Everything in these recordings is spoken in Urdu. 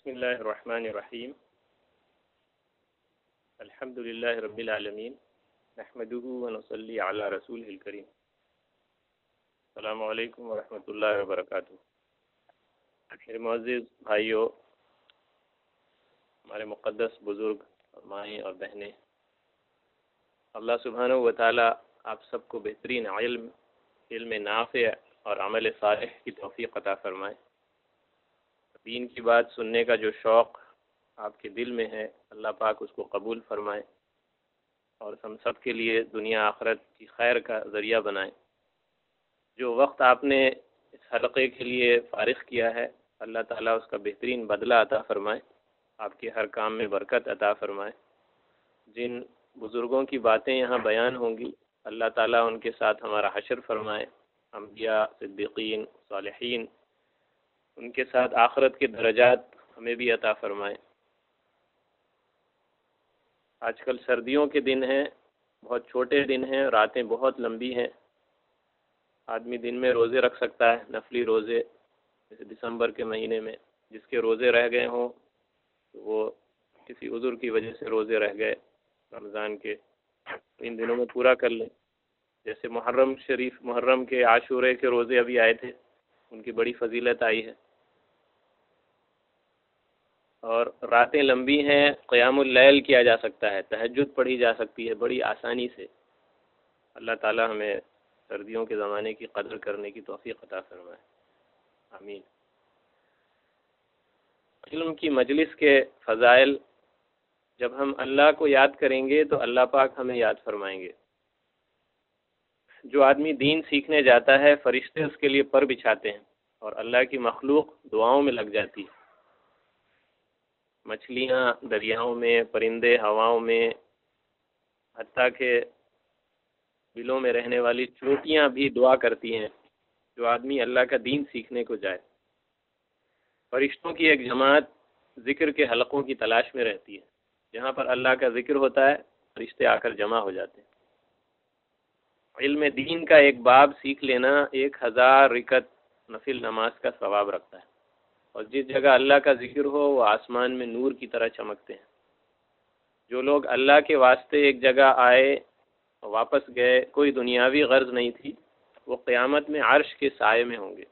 بسم اللہ الرحمن الرحیم الحمد للہ رب العالمین نحمده ونصلی علی رسولہ الکریم. السلام علیکم ورحمۃ اللہ وبرکاتہ. میرے معزز بھائیوں، ہمارے مقدس بزرگ مائیں اور بہنیں، اللہ سبحانہ و تعالی آپ سب کو بہترین علم نافع اور عمل صالح کی توفیق عطا فرمائے. دین کی بات سننے کا جو شوق آپ کے دل میں ہے، اللہ پاک اس کو قبول فرمائے اور ہم سب کے لیے دنیا آخرت کی خیر کا ذریعہ بنائے. جو وقت آپ نے اس حلقے کے لیے فارغ کیا ہے، اللہ تعالیٰ اس کا بہترین بدلہ عطا فرمائے، آپ کے ہر کام میں برکت عطا فرمائے. جن بزرگوں کی باتیں یہاں بیان ہوں گی، اللہ تعالیٰ ان کے ساتھ ہمارا حشر فرمائے. انبیاء، صدیقین، صالحین، ان کے ساتھ آخرت کے درجات ہمیں بھی عطا فرمائے. آج کل سردیوں کے دن ہیں، بہت چھوٹے دن ہیں، راتیں بہت لمبی ہیں. آدمی دن میں روزے رکھ سکتا ہے، نفلی روزے، جیسے دسمبر کے مہینے میں جس کے روزے رہ گئے ہوں وہ کسی عذر کی وجہ سے روزے رہ گئے رمضان کے، ان دنوں میں پورا کر لیں. جیسے محرم کے عاشورے کے روزے ابھی آئے تھے، ان کی بڑی فضیلت آئی ہے. اور راتیں لمبی ہیں، قیام اللیل کیا جا سکتا ہے، تہجد پڑھی جا سکتی ہے بڑی آسانی سے. اللہ تعالی ہمیں سردیوں کے زمانے کی قدر کرنے کی توفیق عطا فرمائے، آمین. علم کی مجلس کے فضائل، جب ہم اللہ کو یاد کریں گے تو اللہ پاک ہمیں یاد فرمائیں گے. جو آدمی دین سیکھنے جاتا ہے، فرشتے اس کے لیے پر بچھاتے ہیں اور اللہ کی مخلوق دعاؤں میں لگ جاتی ہے. مچھلیاں دریاؤں میں، پرندے ہواؤں میں، حتیٰ کہ بلوں میں رہنے والی چونٹیاں بھی دعا کرتی ہیں جو آدمی اللہ کا دین سیکھنے کو جائے. فرشتوں کی ایک جماعت ذکر کے حلقوں کی تلاش میں رہتی ہے. جہاں پر اللہ کا ذکر ہوتا ہے، فرشتے آ کر جمع ہو جاتے ہیں. علم دین کا ایک باب سیکھ لینا 1000 رکعت نفل نماز کا ثواب رکھتا ہے. اور جس جگہ اللہ کا ذکر ہو وہ آسمان میں نور کی طرح چمکتے ہیں. جو لوگ اللہ کے واسطے ایک جگہ آئے واپس گئے، کوئی دنیاوی غرض نہیں تھی، وہ قیامت میں عرش کے سائے میں ہوں گے.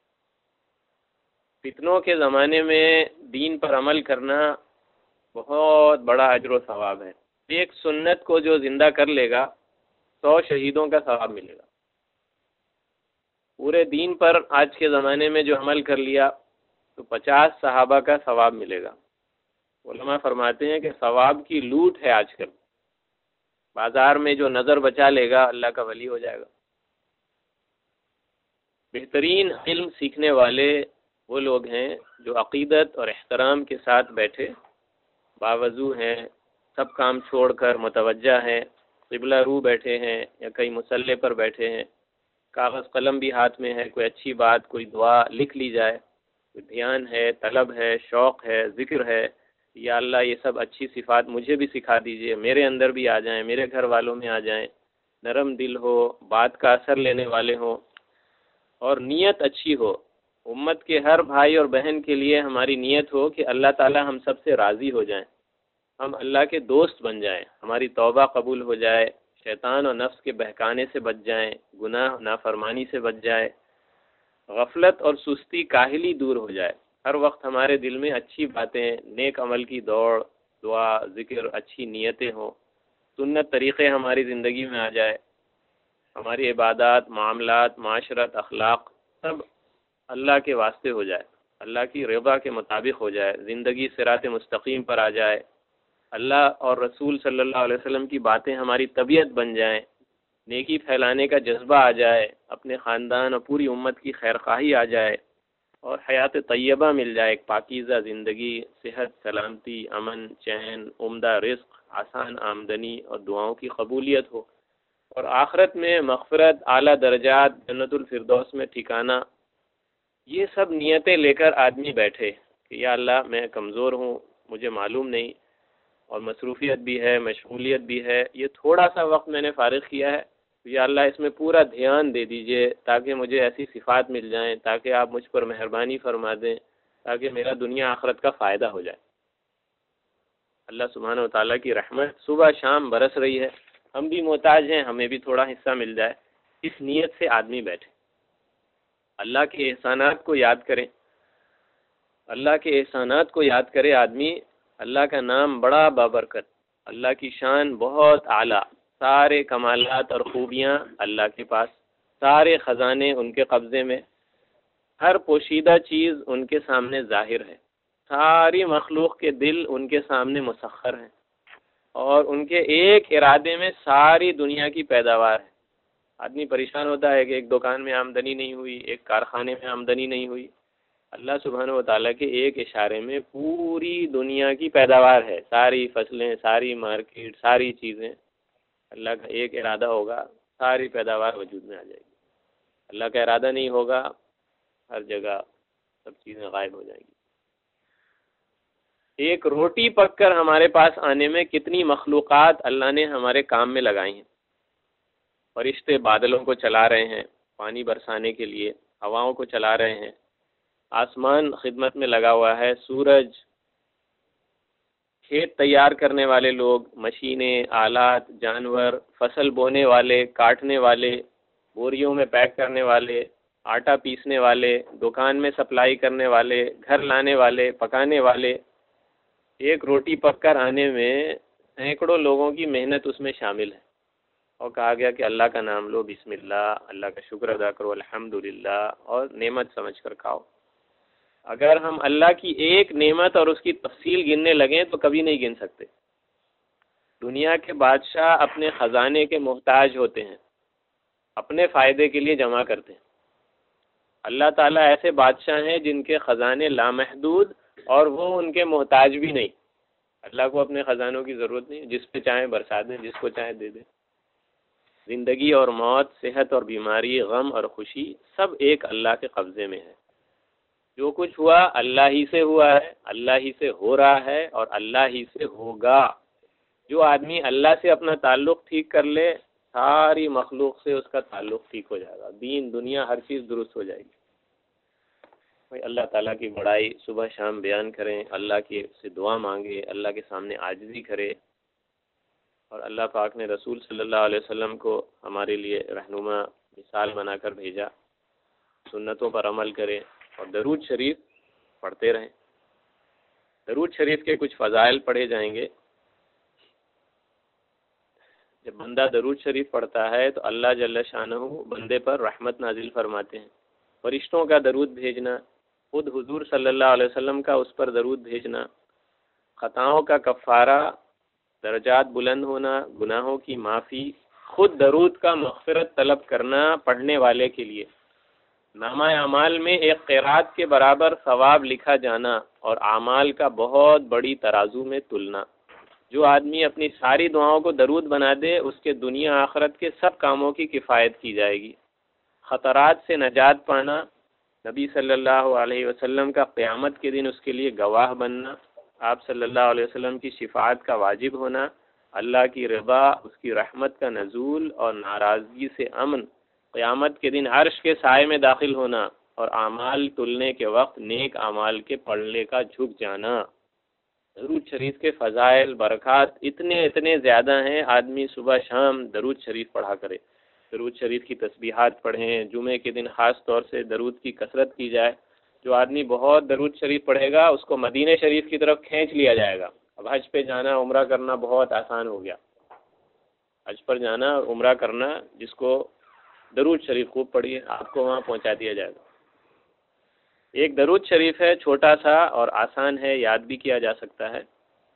فتنوں کے زمانے میں دین پر عمل کرنا بہت بڑا اجر و ثواب ہے. ایک سنت کو جو زندہ کر لے گا 100 شہیدوں کا ثواب ملے گا. پورے دین پر آج کے زمانے میں جو عمل کر لیا تو 50 صحابہ کا ثواب ملے گا. علماء فرماتے ہیں کہ ثواب کی لوٹ ہے آج کل. بازار میں جو نظر بچا لے گا اللہ کا ولی ہو جائے گا. بہترین علم سیکھنے والے وہ لوگ ہیں جو عقیدت اور احترام کے ساتھ بیٹھے باوضو ہیں، سب کام چھوڑ کر متوجہ ہیں، قبلہ رو بیٹھے ہیں یا کئی مصلی پر بیٹھے ہیں، کاغذ قلم بھی ہاتھ میں ہے، کوئی اچھی بات، کوئی دعا لکھ لی جائے، کوئی دھیان ہے، طلب ہے، شوق ہے، ذکر ہے. یا اللہ یہ سب اچھی صفات مجھے بھی سکھا دیجئے، میرے اندر بھی آ جائیں، میرے گھر والوں میں آ جائیں. نرم دل ہو، بات کا اثر لینے والے ہوں اور نیت اچھی ہو. امت کے ہر بھائی اور بہن کے لیے ہماری نیت ہو کہ اللہ تعالی ہم سب سے راضی ہو جائیں، ہم اللہ کے دوست بن جائیں، ہماری توبہ قبول ہو جائے، شیطان اور نفس کے بہکانے سے بچ جائیں، گناہ نافرمانی سے بچ جائے، غفلت اور سستی کاہلی دور ہو جائے. ہر وقت ہمارے دل میں اچھی باتیں، نیک عمل کی دوڑ، دعا، ذکر، اچھی نیتیں ہوں، سنت طریقے ہماری زندگی میں آ جائے. ہماری عبادات، معاملات، معاشرت، اخلاق سب اللہ کے واسطے ہو جائے، اللہ کی رضا کے مطابق ہو جائے، زندگی صراط مستقیم پر آ جائے، اللہ اور رسول صلی اللہ علیہ وسلم کی باتیں ہماری طبیعت بن جائیں، نیکی پھیلانے کا جذبہ آ جائے، اپنے خاندان اور پوری امت کی خیرخواہی آ جائے اور حیات طیبہ مل جائے، ایک پاکیزہ زندگی، صحت، سلامتی، امن، چین، عمدہ رزق، آسان آمدنی اور دعاؤں کی قبولیت ہو، اور آخرت میں مغفرت، اعلیٰ درجات، جنت الفردوس میں ٹھکانہ. یہ سب نیتیں لے کر آدمی بیٹھے کہ یا اللہ میں کمزور ہوں، مجھے معلوم نہیں، اور مصروفیت بھی ہے، مشغولیت بھی ہے، یہ تھوڑا سا وقت میں نے فارغ کیا ہے، یا اللہ اس میں پورا دھیان دے دیجئے تاکہ مجھے ایسی صفات مل جائیں، تاکہ آپ مجھ پر مہربانی فرما دیں، تاکہ میرا دنیا آخرت کا فائدہ ہو جائے۔ اللہ سبحانہ و تعالیٰ کی رحمت صبح شام برس رہی ہے، ہم بھی محتاج ہیں، ہمیں بھی تھوڑا حصہ مل جائے، اس نیت سے آدمی بیٹھے، اللہ کے احسانات کو یاد کریں، اللہ کے احسانات کو یاد کرے آدمی۔ اللہ کا نام بڑا بابرکت، اللہ کی شان بہت اعلیٰ، سارے کمالات اور خوبیاں اللہ کے پاس، سارے خزانے ان کے قبضے میں، ہر پوشیدہ چیز ان کے سامنے ظاہر ہے، ساری مخلوق کے دل ان کے سامنے مسخر ہیں، اور ان کے ایک ارادے میں ساری دنیا کی پیداوار ہے۔ آدمی پریشان ہوتا ہے کہ ایک دکان میں آمدنی نہیں ہوئی، ایک کارخانے میں آمدنی نہیں ہوئی۔ اللہ سبحانہ و تعالیٰ کے ایک اشارے میں پوری دنیا کی پیداوار ہے، ساری فصلیں، ساری مارکیٹ، ساری چیزیں، اللہ کا ایک ارادہ ہوگا ساری پیداوار وجود میں آ جائے گی۔ اللہ کا ارادہ نہیں ہوگا، ہر جگہ سب چیزیں غائب ہو جائیں گی۔ ایک روٹی پک کر ہمارے پاس آنے میں کتنی مخلوقات اللہ نے ہمارے کام میں لگائی ہیں۔ فرشتے بادلوں کو چلا رہے ہیں پانی برسانے کے لیے، ہواؤں کو چلا رہے ہیں، آسمان خدمت میں لگا ہوا ہے، سورج، کھیت تیار کرنے والے لوگ، مشینیں، آلات، جانور، فصل بونے والے، کاٹنے والے، بوریوں میں پیک کرنے والے، آٹا پیسنے والے، دکان میں سپلائی کرنے والے، گھر لانے والے، پکانے والے۔ ایک روٹی پک کر آنے میں سینکڑوں لوگوں کی محنت اس میں شامل ہے، اور کہا گیا کہ اللہ کا نام لو، بسم اللہ، اللہ کا شکر ادا کرو، الحمدللہ، اور نعمت سمجھ کر کھاؤ۔ اگر ہم اللہ کی ایک نعمت اور اس کی تفصیل گننے لگیں تو کبھی نہیں گن سکتے۔ دنیا کے بادشاہ اپنے خزانے کے محتاج ہوتے ہیں، اپنے فائدے کے لیے جمع کرتے ہیں۔ اللہ تعالیٰ ایسے بادشاہ ہیں جن کے خزانے لامحدود اور وہ ان کے محتاج بھی نہیں۔ اللہ کو اپنے خزانوں کی ضرورت نہیں، جس پہ چاہیں برسا دیں، جس کو چاہیں دے دیں۔ زندگی اور موت، صحت اور بیماری، غم اور خوشی، سب ایک اللہ کے قبضے میں ہے۔ جو کچھ ہوا اللہ ہی سے ہوا ہے، اللہ ہی سے ہو رہا ہے، اور اللہ ہی سے ہوگا۔ جو آدمی اللہ سے اپنا تعلق ٹھیک کر لے، ساری مخلوق سے اس کا تعلق ٹھیک ہو جائے گا، دین دنیا ہر چیز درست ہو جائے گی۔ بھائی اللہ تعالیٰ کی بڑائی صبح شام بیان کریں، اللہ کی سے دعا مانگے، اللہ کے سامنے عاجزی کرے، اور اللہ پاک نے رسول صلی اللہ علیہ وسلم کو ہمارے لیے رہنما مثال بنا کر بھیجا، سنتوں پر عمل کرے اور درود شریف پڑھتے رہیں۔ درود شریف کے کچھ فضائل پڑھے جائیں گے۔ جب بندہ درود شریف پڑھتا ہے تو اللہ جل شانہ بندے پر رحمت نازل فرماتے ہیں۔ فرشتوں کا درود بھیجنا، خود حضور صلی اللہ علیہ وسلم کا اس پر درود بھیجنا، خطاؤں کا کفارہ، درجات بلند ہونا، گناہوں کی معافی، خود درود کا مغفرت طلب کرنا پڑھنے والے کے لیے، نامہ اعمال میں ایک قرات کے برابر ثواب لکھا جانا، اور اعمال کا بہت بڑی ترازو میں تلنا۔ جو آدمی اپنی ساری دعاؤں کو درود بنا دے، اس کے دنیا آخرت کے سب کاموں کی کفایت کی جائے گی۔ خطرات سے نجات پانا، نبی صلی اللہ علیہ وسلم کا قیامت کے دن اس کے لیے گواہ بننا، آپ صلی اللہ علیہ وسلم کی شفاعت کا واجب ہونا، اللہ کی رضا، اس کی رحمت کا نزول اور ناراضگی سے امن، قیامت کے دن عرش کے سائے میں داخل ہونا، اور اعمال تلنے کے وقت نیک اعمال کے پڑھنے کا جھک جانا۔ درود شریف کے فضائل، برکات اتنے زیادہ ہیں، آدمی صبح شام درود شریف پڑھا کرے، درود شریف کی تسبیحات پڑھیں، جمعے کے دن خاص طور سے درود کی کثرت کی جائے۔ جو آدمی بہت درود شریف پڑھے گا اس کو مدینہ شریف کی طرف کھینچ لیا جائے گا۔ اب حج پہ جانا، عمرہ کرنا بہت آسان ہو گیا، حج پر جانا اور عمرہ کرنا، جس کو درود شریف خوب پڑھیے، آپ کو وہاں پہنچا دیا جائے گا۔ ایک درود شریف ہے، چھوٹا سا اور آسان ہے، یاد بھی کیا جا سکتا ہے۔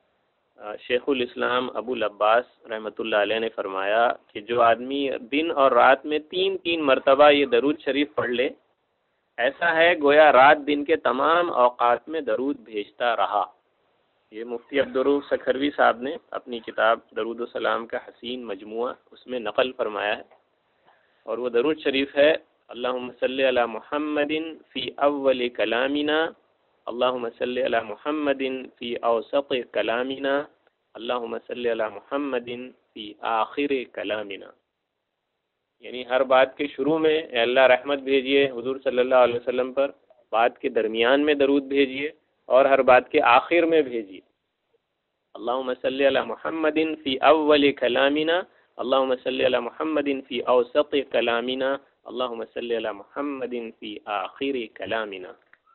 شیخ الاسلام ابو العباس رحمۃ اللہ علیہ نے فرمایا کہ جو آدمی دن اور رات میں 3 مرتبہ یہ درود شریف پڑھ لے، ایسا ہے گویا رات دن کے تمام اوقات میں درود بھیجتا رہا۔ یہ مفتی عبدالرؤف سکھروی صاحب نے اپنی کتاب درود و سلام کا حسین مجموعہ اس میں نقل فرمایا ہے، اور وہ درود شریف ہے: اللہم صلی علی محمد فی اول کلامنا، اللہم صلی علی محمد فی اوسط کلامنا، اللہم صلی علی محمد فی آخر کلامنا۔ یعنی ہر بات کے شروع میں اے اللہ رحمت بھیجیے حضور صلی اللہ علیہ وسلم پر، بات کے درمیان میں درود بھیجیے اور ہر بات کے آخر میں بھیجیے. اللہم صلی علی محمد فی اول کلامنا، اللہم صلی علی محمد فی اوسط کلامنا، اللہم صلی علی محمد فی آخر کلامنا.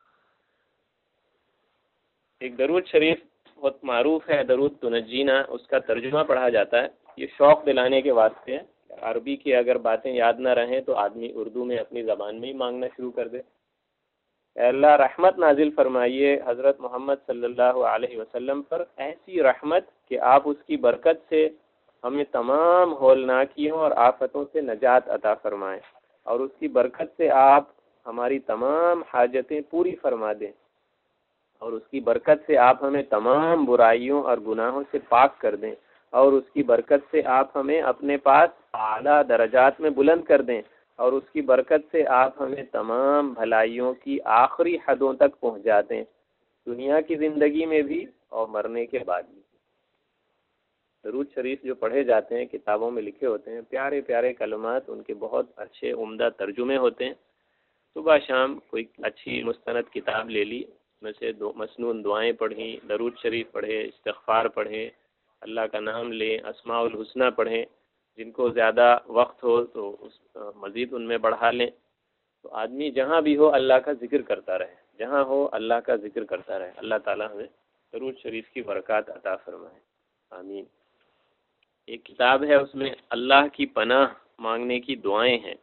ایک درود شریف بہت معروف ہے، درود تنجینا، اس کا ترجمہ پڑھا جاتا ہے. یہ شوق دلانے کے واسطے ہے. عربی کی اگر باتیں یاد نہ رہیں تو آدمی اردو میں اپنی زبان میں ہی مانگنا شروع کر دے. اے اللہ رحمت نازل فرمائیے حضرت محمد صلی اللہ علیہ وسلم پر، ایسی رحمت کہ آپ اس کی برکت سے ہمیں تمام ہولناکیوں اور آفتوں سے نجات عطا فرمائیں، اور اس کی برکت سے آپ ہماری تمام حاجتیں پوری فرما دیں، اور اس کی برکت سے آپ ہمیں تمام برائیوں اور گناہوں سے پاک کر دیں، اور اس کی برکت سے آپ ہمیں اپنے پاس اعلیٰ درجات میں بلند کر دیں، اور اس کی برکت سے آپ ہمیں تمام بھلائیوں کی آخری حدوں تک پہنچا دیں، دنیا کی زندگی میں بھی اور مرنے کے بعد بھی. درود شریف جو پڑھے جاتے ہیں کتابوں میں لکھے ہوتے ہیں، پیارے پیارے کلمات، ان کے بہت اچھے عمدہ ترجمے ہوتے ہیں. صبح شام کوئی اچھی مستند کتاب لے لی، میں سے مسنون دعائیں پڑھیں، درود شریف پڑھیں، استغفار پڑھیں، اللہ کا نام لیں، اسماء الحسنہ پڑھیں. جن کو زیادہ وقت ہو تو مزید ان میں بڑھا لیں. تو آدمی جہاں بھی ہو اللہ کا ذکر کرتا رہے، جہاں ہو اللہ کا ذکر کرتا رہے. اللہ تعالیٰ ہمیں درود شریف کی برکات عطا فرمائے، آمین. ایک کتاب ہے، اس میں اللہ کی پناہ مانگنے کی دعائیں ہیں.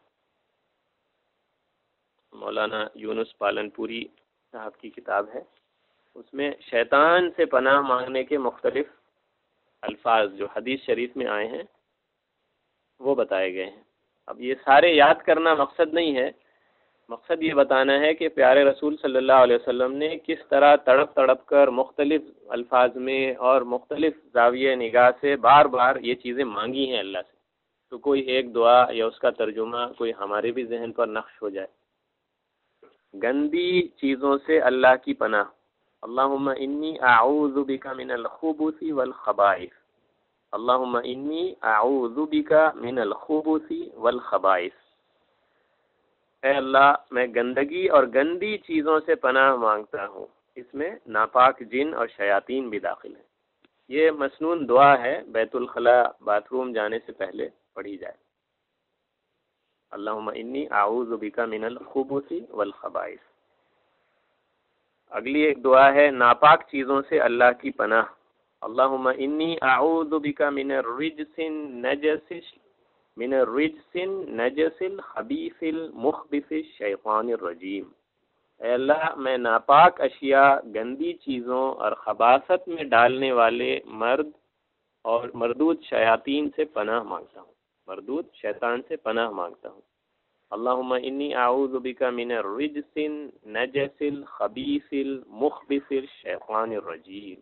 مولانا یونس پالنپوری صاحب کی کتاب ہے. اس میں شیطان سے پناہ مانگنے کے مختلف الفاظ جو حدیث شریف میں آئے ہیں وہ بتائے گئے ہیں. اب یہ سارے یاد کرنا مقصد نہیں ہے، مقصد یہ بتانا ہے کہ پیارے رسول صلی اللہ علیہ وسلم نے کس طرح تڑپ تڑپ کر مختلف الفاظ میں اور مختلف زاویہ نگاہ سے بار بار یہ چیزیں مانگی ہیں اللہ سے. تو کوئی ایک دعا یا اس کا ترجمہ کوئی ہمارے بھی ذہن پر نقش ہو جائے. گندی چیزوں سے اللہ کی پناہ. اللہم انی اعوذ بک من الخبث والخبائث، اللہم انی اعوذ بک من الخبث والخبائث. اے اللہ میں گندگی اور گندی چیزوں سے پناہ مانگتا ہوں. اس میں ناپاک جن اور شیاطین بھی داخل ہیں. یہ مسنون دعا ہے، بیت الخلاء باتھ روم جانے سے پہلے پڑھی جائے. اللہم انی اعوذ بک من الخبث والخبائث. اگلی ایک دعا ہے ناپاک چیزوں سے اللہ کی پناہ. اللہم انی اعوذ بک من الرجس النجس الخبیث المخبث الشیطان الرجیم. اے اللہ میں ناپاک اشیاء، گندی چیزوں اور خباثت میں ڈالنے والے مرد اور مردود شیاطین سے پناہ مانگتا ہوں، مردود شیطان سے پناہ مانگتا ہوں. اللہم انی اعوذ بک من الرجس النجس الخبیث المخبث الشیطان الرجیم.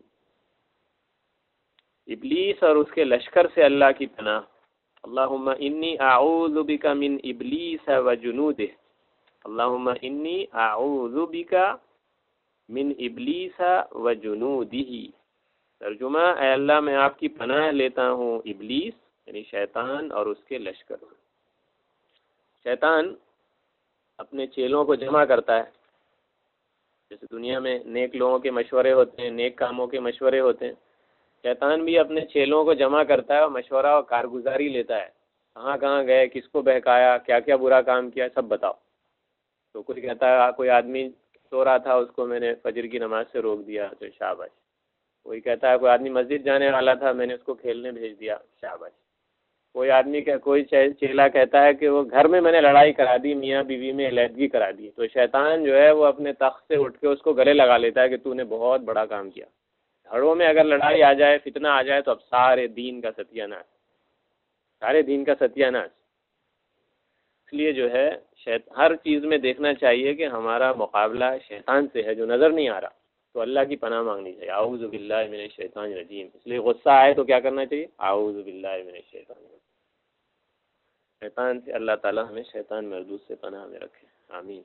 ابلیس اور اس کے لشکر سے اللہ کی پناہ. اللہم انی اعوذ بک من ابلیس و جنودہ. اللہم انی اعوذ بک من ابلیس و جنودہ. ترجمہ، اے اللہ میں آپ کی پناہ لیتا ہوں ابلیس یعنی شیطان اور اس کے لشکر سے. شیطان اپنے چیلوں کو جمع کرتا ہے. جیسے دنیا میں نیک لوگوں کے مشورے ہوتے ہیں، نیک کاموں کے مشورے ہوتے ہیں، شیطان بھی اپنے چیلوں کو جمع کرتا ہے اور مشورہ اور کارگزاری لیتا ہے. کہاں کہاں گئے، کس کو بہکایا، کیا کیا برا کام کیا، سب بتاؤ. تو کوئی کہتا ہے کوئی آدمی سو رہا تھا، اس کو میں نے فجر کی نماز سے روک دیا، تو شاباش. کوئی کہتا ہے کوئی آدمی مسجد جانے والا تھا، میں نے اس کو کھیلنے بھیج دیا، شاباش. کوئی آدمی کوئی چیلا کہتا ہے کہ وہ گھر میں نے لڑائی کرا دی، میاں بیوی میں علیحدگی کرا دی، تو شیطان جو ہے وہ اپنے تخت سے اٹھ کے اس کو گلے لگا لیتا ہے کہ تو نے بہت بڑا کام کیا. گھروں میں اگر لڑائی آ جائے، فتنہ آ جائے، تو اب سارے دین کا ستیہ ناش، سارے دین کا ستیہ ناش. اس لیے جو ہے ہر چیز میں دیکھنا چاہیے کہ ہمارا مقابلہ شیطان سے ہے جو نظر نہیں آ رہا، تو اللہ کی پناہ مانگنی چاہیے. اعوذ باللہ من الشیطان الرجیم. اس لیے غصہ آئے تو کیا کرنا چاہیے؟ اعوذ باللہ من الشیطان الرجیم. شیطان سے اللہ تعالیٰ ہمیں شیطان مردود سے پناہ میں رکھے، آمین.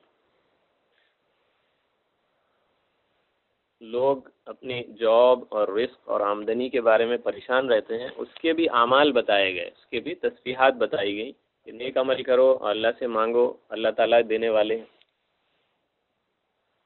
لوگ اپنی جاب اور رزق اور آمدنی کے بارے میں پریشان رہتے ہیں، اس کے بھی اعمال بتائے گئے، اس کے بھی تسبیحات بتائی گئی کہ نیک عمل کرو اور اللہ سے مانگو، اللہ تعالیٰ دینے والے ہیں.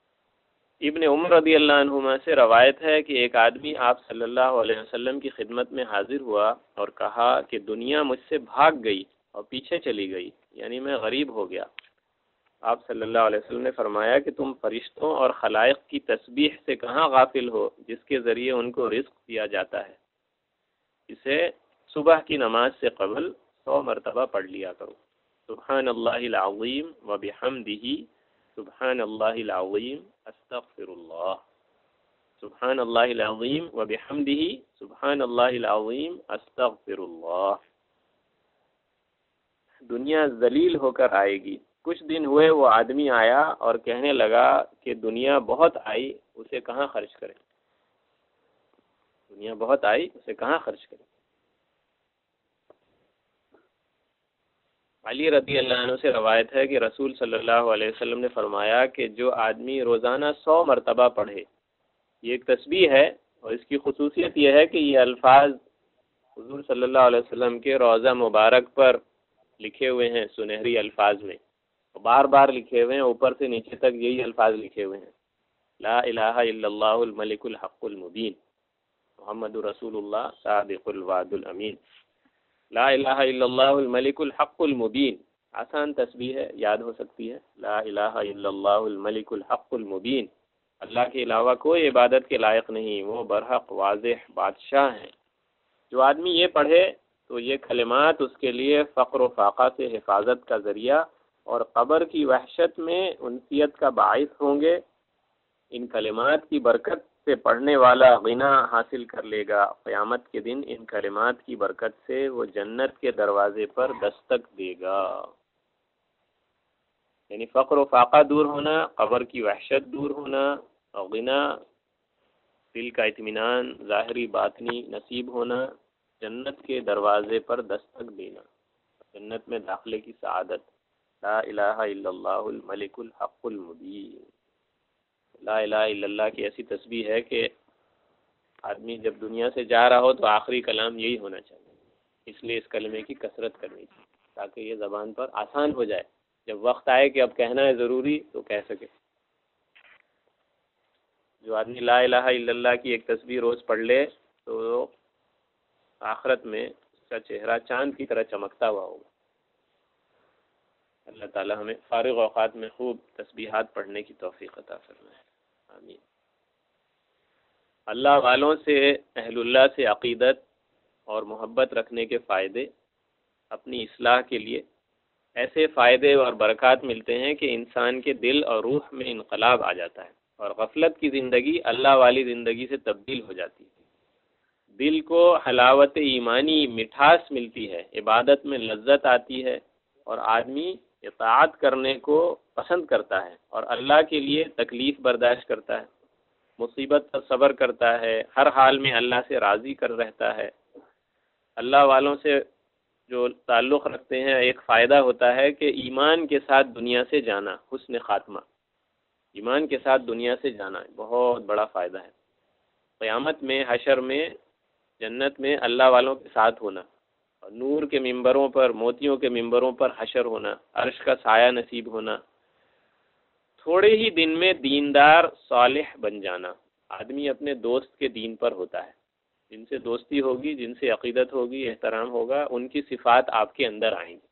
ابن عمر رضی اللہ عنہما سے روایت ہے کہ ایک آدمی آپ صلی اللہ علیہ وسلم کی خدمت میں حاضر ہوا اور کہا کہ دنیا مجھ سے بھاگ گئی اور پیچھے چلی گئی، یعنی میں غریب ہو گیا۔ آپ صلی اللہ علیہ وسلم نے فرمایا کہ تم فرشتوں اور خلائق کی تسبیح سے کہاں غافل ہو جس کے ذریعے ان کو رزق دیا جاتا ہے، اسے صبح کی نماز سے قبل 100 مرتبہ پڑھ لیا کرو۔ سبحان اللہ العظیم و بحمدہ، سبحان اللہ العظیم استغفر اللہ، سبحان اللہ العظیم و بحمدہ، سبحان اللہ العظیم استغفر اللہ۔ دنیا ذلیل ہو کر آئے گی۔ کچھ دن ہوئے وہ آدمی آیا اور کہنے لگا کہ دنیا بہت آئی، اسے کہاں خرچ کریں؟ دنیا بہت آئی، اسے کہاں خرچ کریں؟ علی رضی اللہ عنہ سے روایت ہے کہ رسول صلی اللہ علیہ وسلم نے فرمایا کہ جو آدمی روزانہ 100 مرتبہ پڑھے، یہ ایک تسبیح ہے اور اس کی خصوصیت یہ ہے کہ یہ الفاظ حضور صلی اللہ علیہ وسلم کے روضہ مبارک پر لکھے ہوئے ہیں سنہری الفاظ میں، بار بار لکھے ہوئے ہیں، اوپر سے نیچے تک یہی الفاظ لکھے ہوئے ہیں، لا الہ الا اللہ الملک الحق المبین، محمد رسول اللہ صادق الوعد الامین۔ لا الہ الا اللہ الملک الحق المبین، آسان تسبیح ہے، یاد ہو سکتی ہے۔ لا الہ الا اللہ الملک الحق المبین، اللہ کے علاوہ کوئی عبادت کے لائق نہیں، وہ برحق واضح بادشاہ ہیں۔ جو آدمی یہ پڑھے تو یہ کلمات اس کے لیے فقر و فاقہ سے حفاظت کا ذریعہ اور قبر کی وحشت میں انسیت کا باعث ہوں گے۔ ان کلمات کی برکت سے پڑھنے والا غنا حاصل کر لے گا، قیامت کے دن ان کلمات کی برکت سے وہ جنت کے دروازے پر دستک دے گا۔ یعنی فقر و فاقہ دور ہونا، قبر کی وحشت دور ہونا اور غنا، دل کا اطمینان ظاہری باطنی نصیب ہونا، جنت کے دروازے پر دستک دینا، جنت میں داخلے کی سعادت۔ لا الہ الا اللہ الملک الحق المبین۔ لا الہ الا اللہ کی ایسی تسبیح ہے کہ آدمی جب دنیا سے جا رہا ہو تو آخری کلام یہی ہونا چاہیے، اس لیے اس کلمے کی کثرت کرنی چاہیے تاکہ یہ زبان پر آسان ہو جائے، جب وقت آئے کہ اب کہنا ہے ضروری تو کہہ سکے۔ جو آدمی لا الہ الا اللہ کی ایک تسبیح روز پڑھ لے تو آخرت میں اس کا چہرہ چاند کی طرح چمکتا ہوا ہوگا۔ اللہ تعالی ہمیں فارغ اوقات میں خوب تسبیحات پڑھنے کی توفیق عطا فرمائے، آمین۔ اللہ والوں سے، اہل اللہ سے عقیدت اور محبت رکھنے کے فائدے، اپنی اصلاح کے لیے ایسے فائدے اور برکات ملتے ہیں کہ انسان کے دل اور روح میں انقلاب آ جاتا ہے اور غفلت کی زندگی اللہ والی زندگی سے تبدیل ہو جاتی ہے۔ دل کو حلاوت ایمانی مٹھاس ملتی ہے، عبادت میں لذت آتی ہے اور آدمی اطاعت کرنے کو پسند کرتا ہے اور اللہ کے لیے تکلیف برداشت کرتا ہے، مصیبت پر صبر کرتا ہے، ہر حال میں اللہ سے راضی کر رہتا ہے۔ اللہ والوں سے جو تعلق رکھتے ہیں، ایک فائدہ ہوتا ہے کہ ایمان کے ساتھ دنیا سے جانا، حسن خاتمہ، ایمان کے ساتھ دنیا سے جانا بہت بڑا فائدہ ہے۔ قیامت میں، حشر میں، جنت میں اللہ والوں کے ساتھ ہونا اور نور کے ممبروں پر، موتیوں کے ممبروں پر حشر ہونا، عرش کا سایہ نصیب ہونا، تھوڑے ہی دن میں دیندار صالح بن جانا۔ آدمی اپنے دوست کے دین پر ہوتا ہے، جن سے دوستی ہوگی، جن سے عقیدت ہوگی، احترام ہوگا، ان کی صفات آپ کے اندر آئیں گی۔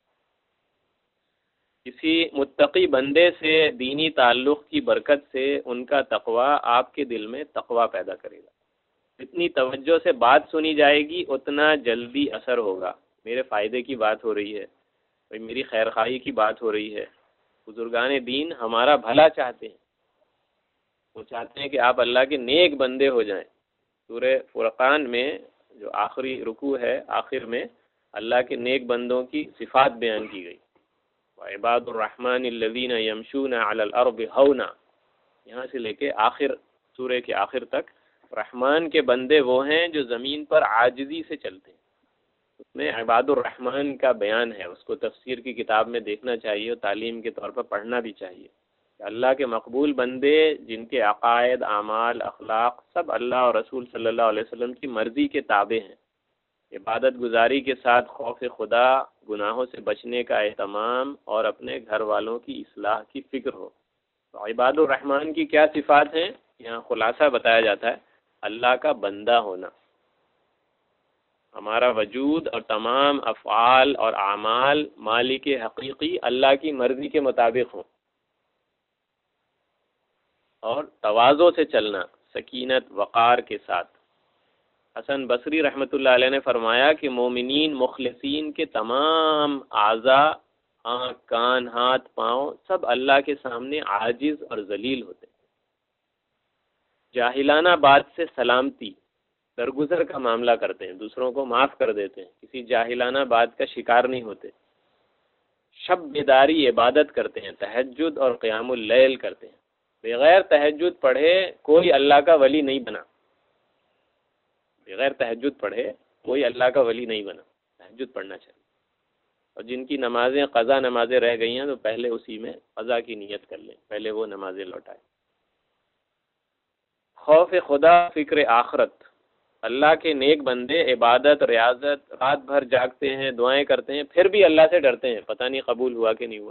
کسی متقی بندے سے دینی تعلق کی برکت سے ان کا تقوی آپ کے دل میں تقوی پیدا کرے گا۔ جتنی توجہ سے بات سنی جائے گی اتنا جلدی اثر ہوگا۔ میرے فائدے کی بات ہو رہی ہے، میری خیرخواہی کی بات ہو رہی ہے، بزرگان دین ہمارا بھلا چاہتے ہیں، وہ چاہتے ہیں کہ آپ اللہ کے نیک بندے ہو جائیں۔ سورہ فرقان میں جو آخری رکوع ہے، آخر میں اللہ کے نیک بندوں کی صفات بیان کی گئی۔ وعباد الرحمن الذین یمشون علی الارض ہونا، یہاں سے لے کے آخر سورہ کے آخر تک رحمان کے بندے وہ ہیں جو زمین پر عاجزی سے چلتے ہیں۔ اس میں عباد الرحمن کا بیان ہے، اس کو تفسیر کی کتاب میں دیکھنا چاہیے اور تعلیم کے طور پر پڑھنا بھی چاہیے کہ اللہ کے مقبول بندے جن کے عقائد، اعمال، اخلاق سب اللہ اور رسول صلی اللہ علیہ وسلم کی مرضی کے تابع ہیں، عبادت گزاری کے ساتھ خوف خدا، گناہوں سے بچنے کا اہتمام اور اپنے گھر والوں کی اصلاح کی فکر ہو، تو عباد الرحمن کی کیا صفات ہیں؟ یہاں خلاصہ بتایا جاتا ہے، اللہ کا بندہ ہونا، ہمارا وجود اور تمام افعال اور اعمال مالک حقیقی اللہ کی مرضی کے مطابق ہوں، اور تواضع سے چلنا، سکینت وقار کے ساتھ۔ حسن بصری رحمۃ اللہ علیہ نے فرمایا کہ مومنین مخلصین کے تمام اعضاء، آنکھ، کان، ہاتھ، پاؤں، سب اللہ کے سامنے عاجز اور ذلیل ہوتے، جاہلانہ بات سے سلامتی، درگزر کا معاملہ کرتے ہیں، دوسروں کو معاف کر دیتے ہیں، کسی جاہلانہ بات کا شکار نہیں ہوتے، شب بیداری عبادت کرتے ہیں، تہجد اور قیام اللیل کرتے ہیں، بغیر تہجد پڑھے کوئی اللہ کا ولی نہیں بنا، بغیر تہجد پڑھے کوئی اللہ کا ولی نہیں بنا، تہجد پڑھنا چاہیے۔ اور جن کی نمازیں قضا نمازیں رہ گئی ہیں تو پہلے اسی میں قضا کی نیت کر لیں، پہلے وہ نمازیں لوٹائیں۔ خوف خدا، فکر آخرت، اللہ کے نیک بندے عبادت ریاضت رات بھر جاگتے ہیں، دعائیں کرتے ہیں، پھر بھی اللہ سے ڈرتے ہیں، پتہ نہیں قبول ہوا کہ نہیں ہوا۔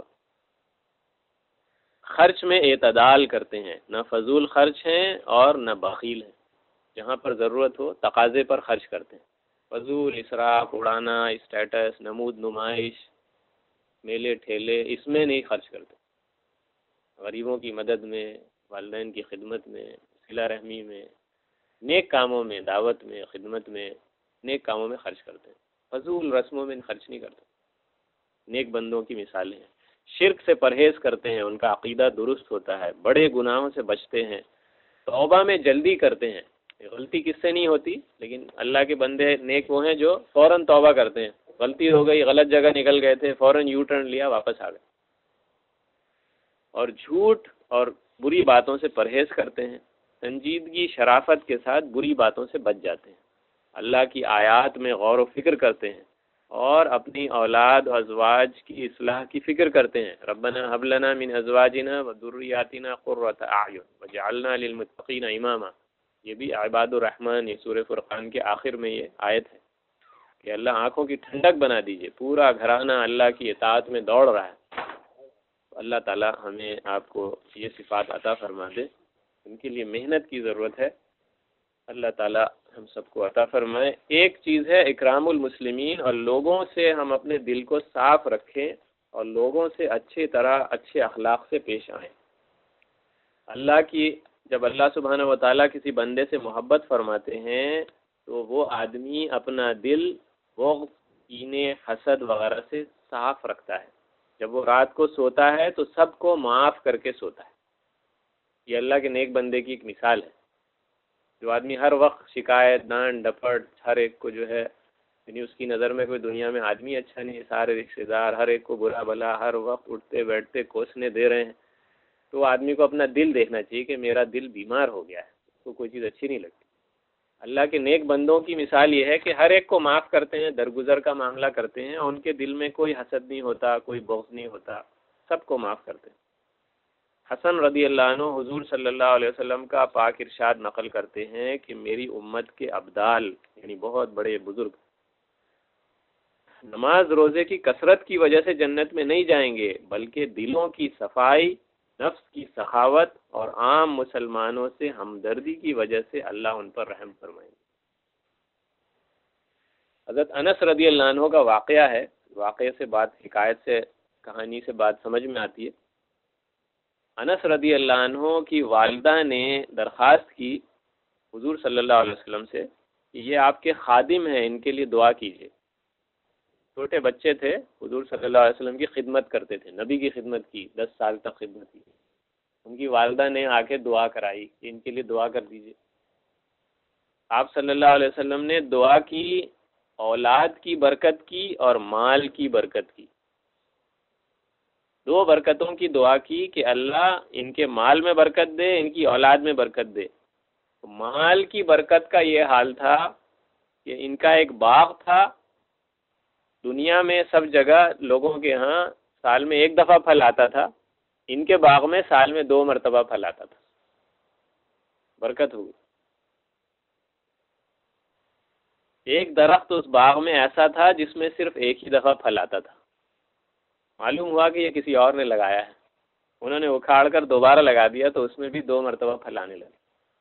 خرچ میں اعتدال کرتے ہیں، نہ فضول خرچ ہیں اور نہ بخیل ہیں، جہاں پر ضرورت ہو تقاضے پر خرچ کرتے ہیں، فضول اسراف، اڑانا، اسٹیٹس، نمود نمائش، میلے ٹھیلے، اس میں نہیں خرچ کرتے، غریبوں کی مدد میں، والدین کی خدمت میں، صلہ رحمی میں، نیک کاموں میں، دعوت میں، خدمت میں، نیک کاموں میں خرچ کرتے ہیں، فضول رسموں میں خرچ نہیں کرتے۔ نیک بندوں کی مثالیں ہیں، شرک سے پرہیز کرتے ہیں، ان کا عقیدہ درست ہوتا ہے، بڑے گناہوں سے بچتے ہیں، توبہ میں جلدی کرتے ہیں، غلطی کس سے نہیں ہوتی، لیکن اللہ کے بندے نیک وہ ہیں جو فوراً توبہ کرتے ہیں، غلطی ہو گئی، غلط جگہ نکل گئے تھے، فوراً یو ٹرن لیا، واپس آ گئے، اور جھوٹ اور بری باتوں سے پرہیز کرتے ہیں، سنجیدگی شرافت کے ساتھ بری باتوں سے بچ جاتے ہیں، اللہ کی آیات میں غور و فکر کرتے ہیں، اور اپنی اولاد و ازواج کی اصلاح کی فکر کرتے ہیں، ربنا هب لنا من ازواجنا وذریاتنا قرۃ اعین وجعلنا للمتقین اماما، یہ بھی عباد الرحمن، یہ سورہ فرقان کے آخر میں یہ آیت ہے کہ اللہ آنکھوں کی ٹھنڈک بنا دیجئے، پورا گھرانہ اللہ کی اطاعت میں دوڑ رہا ہے۔ اللہ تعالی ہمیں آپ کو یہ صفات عطا فرما دے، ان کے لیے محنت کی ضرورت ہے، اللہ تعالی ہم سب کو عطا فرمائے۔ ایک چیز ہے اکرام المسلمین، اور لوگوں سے ہم اپنے دل کو صاف رکھیں اور لوگوں سے اچھی طرح اچھے اخلاق سے پیش آئیں۔ جب اللہ سبحانہ و تعالیٰ کسی بندے سے محبت فرماتے ہیں تو وہ آدمی اپنا دل بغض، کینے، حسد وغیرہ سے صاف رکھتا ہے، جب وہ رات کو سوتا ہے تو سب کو معاف کر کے سوتا ہے۔ یہ اللہ کے نیک بندے کی ایک مثال ہے۔ جو آدمی ہر وقت شکایت، ڈانٹ ڈپٹ، ہر ایک کو جو ہے، یعنی اس کی نظر میں کوئی دنیا میں آدمی اچھا نہیں، سارے رشتے دار ہر ایک کو برا بھلا، ہر وقت اٹھتے بیٹھتے کوسنے دے رہے ہیں، تو آدمی کو اپنا دل دیکھنا چاہیے کہ میرا دل بیمار ہو گیا ہے، اس کو کوئی چیز اچھی نہیں لگتی۔ اللہ کے نیک بندوں کی مثال یہ ہے کہ ہر ایک کو معاف کرتے ہیں، درگزر کا معاملہ کرتے ہیں، اور ان کے دل میں کوئی حسد نہیں ہوتا، کوئی بغض نہیں ہوتا، سب کو معاف کرتے ہیں۔ حسن رضی اللہ عنہ حضور صلی اللہ علیہ وسلم کا پاک ارشاد نقل کرتے ہیں کہ میری امت کے ابدال، یعنی بہت بڑے بزرگ، نماز روزے کی کثرت کی وجہ سے جنت میں نہیں جائیں گے، بلکہ دلوں کی صفائی، نفس کی سخاوت اور عام مسلمانوں سے ہمدردی کی وجہ سے اللہ ان پر رحم فرمائیں گے۔ حضرت انس رضی اللہ عنہ کا واقعہ ہے، واقعے سے بات، حکایت سے، کہانی سے بات سمجھ میں آتی ہے۔ انس رضی اللہ عنہ کی والدہ نے درخواست کی حضور صلی اللہ علیہ وسلم سے کہ یہ آپ کے خادم ہیں، ان کے لیے دعا کیجیے۔ چھوٹے بچے تھے، حضور صلی اللہ علیہ وسلم کی خدمت کرتے تھے، نبی کی خدمت کی، 10 سال تک خدمت کی۔ ان کی والدہ نے آ کے دعا کرائی کہ ان کے لیے دعا کر دیجیے۔ آپ صلی اللہ علیہ وسلم نے دعا کی، اولاد کی برکت کی اور مال کی برکت کی، 2 برکتوں کی دعا کی کہ اللہ ان کے مال میں برکت دے، ان کی اولاد میں برکت دے۔ مال کی برکت کا یہ حال تھا کہ ان کا ایک باغ تھا، دنیا میں سب جگہ لوگوں کے ہاں سال میں 1 دفعہ پھل آتا تھا، ان کے باغ میں سال میں 2 مرتبہ پھل آتا تھا، برکت ہوئی۔ ایک درخت اس باغ میں ایسا تھا جس میں صرف 1 ہی دفعہ پھل آتا تھا، معلوم ہوا کہ یہ کسی اور نے لگایا ہے، انہوں نے اکھاڑ کر دوبارہ لگا دیا تو اس میں بھی 2 مرتبہ پھل آنے لگے۔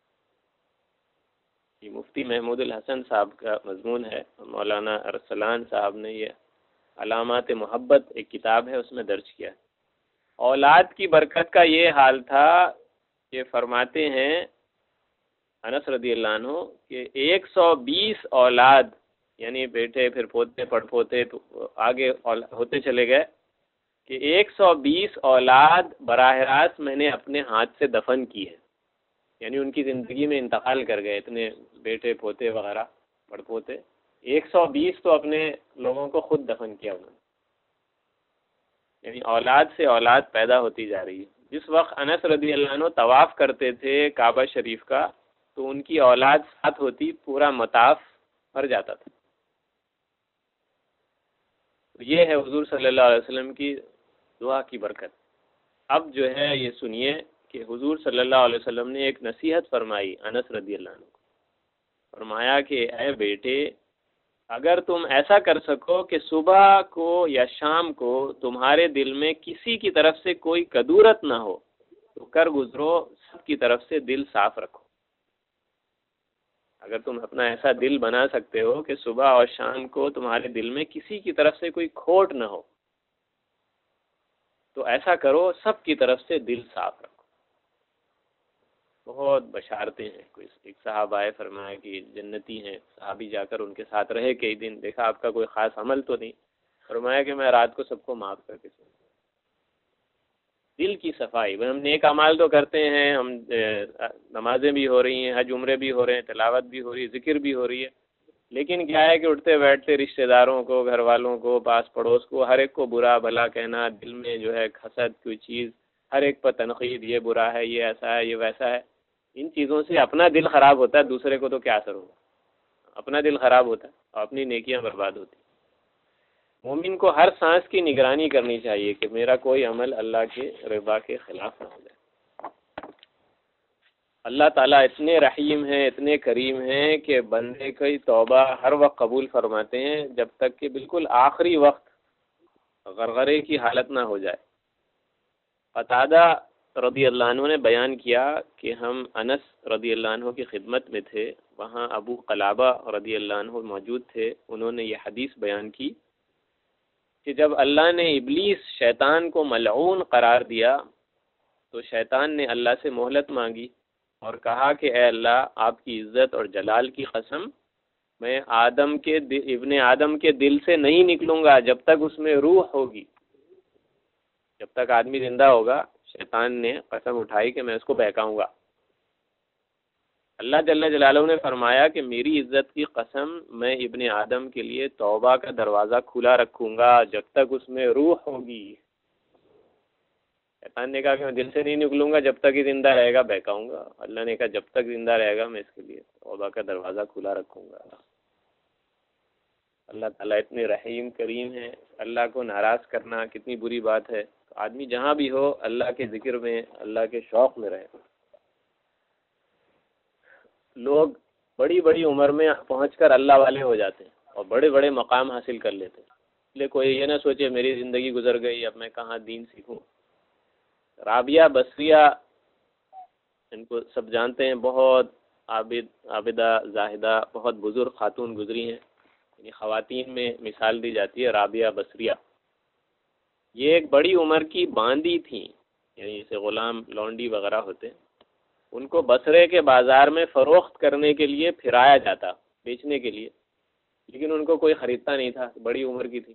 یہ مفتی محمود الحسن صاحب کا مضمون ہے، مولانا ارسلان صاحب نے یہ علامات محبت ایک کتاب ہے اس میں درج کیا۔ اولاد کی برکت کا یہ حال تھا کہ فرماتے ہیں انس رضی اللہ عنہ کہ 120 اولاد، یعنی بیٹے پھر پوتے پڑ پوتے تو آگے ہوتے چلے گئے، کہ 120 اولاد براہ راست میں نے اپنے ہاتھ سے دفن کی ہے، یعنی ان کی زندگی میں انتقال کر گئے اتنے بیٹے پوتے وغیرہ پڑ پوتے، 120 تو اپنے لوگوں کو خود دفن کیا انہوں نے، یعنی اولاد سے اولاد پیدا ہوتی جا رہی ہے۔ جس وقت انس رضی اللہ عنہ طواف کرتے تھے کعبہ شریف کا تو ان کی اولاد ساتھ ہوتی، پورا مطاف بھر جاتا تھا۔ یہ ہے حضور صلی اللہ علیہ وسلم کی دعا کی برکت۔ اب جو ہے یہ سنیے کہ حضور صلی اللہ علیہ وسلم نے ایک نصیحت فرمائی انس رضی اللہ عنہ کو، فرمایا کہ اے بیٹے، اگر تم ایسا کر سکو کہ صبح کو یا شام کو تمہارے دل میں کسی کی طرف سے کوئی کدورت نہ ہو تو کر گزرو، سب کی طرف سے دل صاف رکھو۔ اگر تم اپنا ایسا دل بنا سکتے ہو کہ صبح اور شام کو تمہارے دل میں کسی کی طرف سے کوئی کھوٹ نہ ہو تو ایسا کرو، سب کی طرف سے دل صاف رکھو۔ بہت بشارتیں ہیں۔ کوئی ایک صاحب آئے، فرمایا کہ جنتی ہیں، صحابی جا کر ان کے ساتھ رہے کئی دن، دیکھا آپ کا کوئی خاص عمل تو نہیں، فرمایا کہ میں رات کو سب کو معاف کر کے سوتا ہوں۔ دل کی صفائی، ہم نیک اعمال تو کرتے ہیں، ہم نمازیں بھی ہو رہی ہیں، حج عمرے بھی ہو رہے ہیں، تلاوت بھی ہو رہی ہے، ذکر بھی ہو رہی ہے، لیکن کیا ہے کہ اٹھتے بیٹھتے رشتہ داروں کو، گھر والوں کو، پاس پڑوس کو، ہر ایک کو برا بھلا کہنا، دل میں جو ہے حسد کوئی چیز، ہر ایک پر تنقید، یہ برا ہے، یہ ایسا ہے، یہ ویسا ہے۔ ان چیزوں سے اپنا دل خراب ہوتا ہے، دوسرے کو تو کیا اثر ہوگا؟ اپنا دل خراب ہوتا ہے اور اپنی نیکیاں برباد ہوتی ہیں۔ مومن کو ہر سانس کی نگرانی کرنی چاہیے کہ میرا کوئی عمل اللہ کے رضا کے خلاف نہ ہو جائے۔ اللہ تعالیٰ اتنے رحیم ہیں، اتنے کریم ہیں کہ بندے کی توبہ ہر وقت قبول فرماتے ہیں جب تک کہ بالکل آخری وقت غرغرے کی حالت نہ ہو جائے۔ قتادہ رضی اللہ عنہ نے بیان کیا کہ ہم انس رضی اللہ عنہ کی خدمت میں تھے، وہاں ابو قلابہ رضی اللہ عنہ موجود تھے، انہوں نے یہ حدیث بیان کی کہ جب اللہ نے ابلیس شیطان کو ملعون قرار دیا تو شیطان نے اللہ سے مہلت مانگی اور کہا کہ اے اللہ، آپ کی عزت اور جلال کی قسم، میں ابن آدم کے دل سے نہیں نکلوں گا جب تک اس میں روح ہوگی۔ جب تک آدمی زندہ ہوگا، شیطان نے قسم اٹھائی کہ میں اس کو بہکاؤں گا۔ اللہ جل جلالہ نے فرمایا کہ میری عزت کی قسم، میں ابن آدم کے لیے توبہ کا دروازہ کھلا رکھوں گا جب تک اس میں روح ہوگی۔ شیطان نے کہا کہ میں دل سے نہیں نکلوں گا، جب تک ہی زندہ رہے گا بہکاؤں گا۔ اللہ نے کہا جب تک زندہ رہے گا میں اس کے لیے توبہ کا دروازہ کھلا رکھوں گا۔ اللہ تعالیٰ اتنے رحیم کریم ہے، اللہ کو ناراض کرنا کتنی بری بات ہے۔ آدمی جہاں بھی ہو اللہ کے ذکر میں، اللہ کے شوق میں رہے۔ لوگ بڑی بڑی عمر میں پہنچ کر اللہ والے ہو جاتے ہیں اور بڑے بڑے مقام حاصل کر لیتے ہیں، اس لیے کوئی یہ نہ سوچے میری زندگی گزر گئی، اب میں کہاں دین سیکھوں۔ رابعہ بصریہ، ان کو سب جانتے ہیں، بہت عابدہ زاہدہ، بہت بزرگ خاتون گزری ہیں، یعنی خواتین میں مثال دی جاتی ہے رابعہ بصریہ۔ یہ ایک بڑی عمر کی باندی تھیں، یعنی جیسے غلام لونڈی وغیرہ ہوتے ہیں، ان کو بصرے کے بازار میں فروخت کرنے کے لیے پھرایا جاتا، بیچنے کے لیے، لیکن ان کو کوئی خریدتا نہیں تھا، بڑی عمر کی تھی۔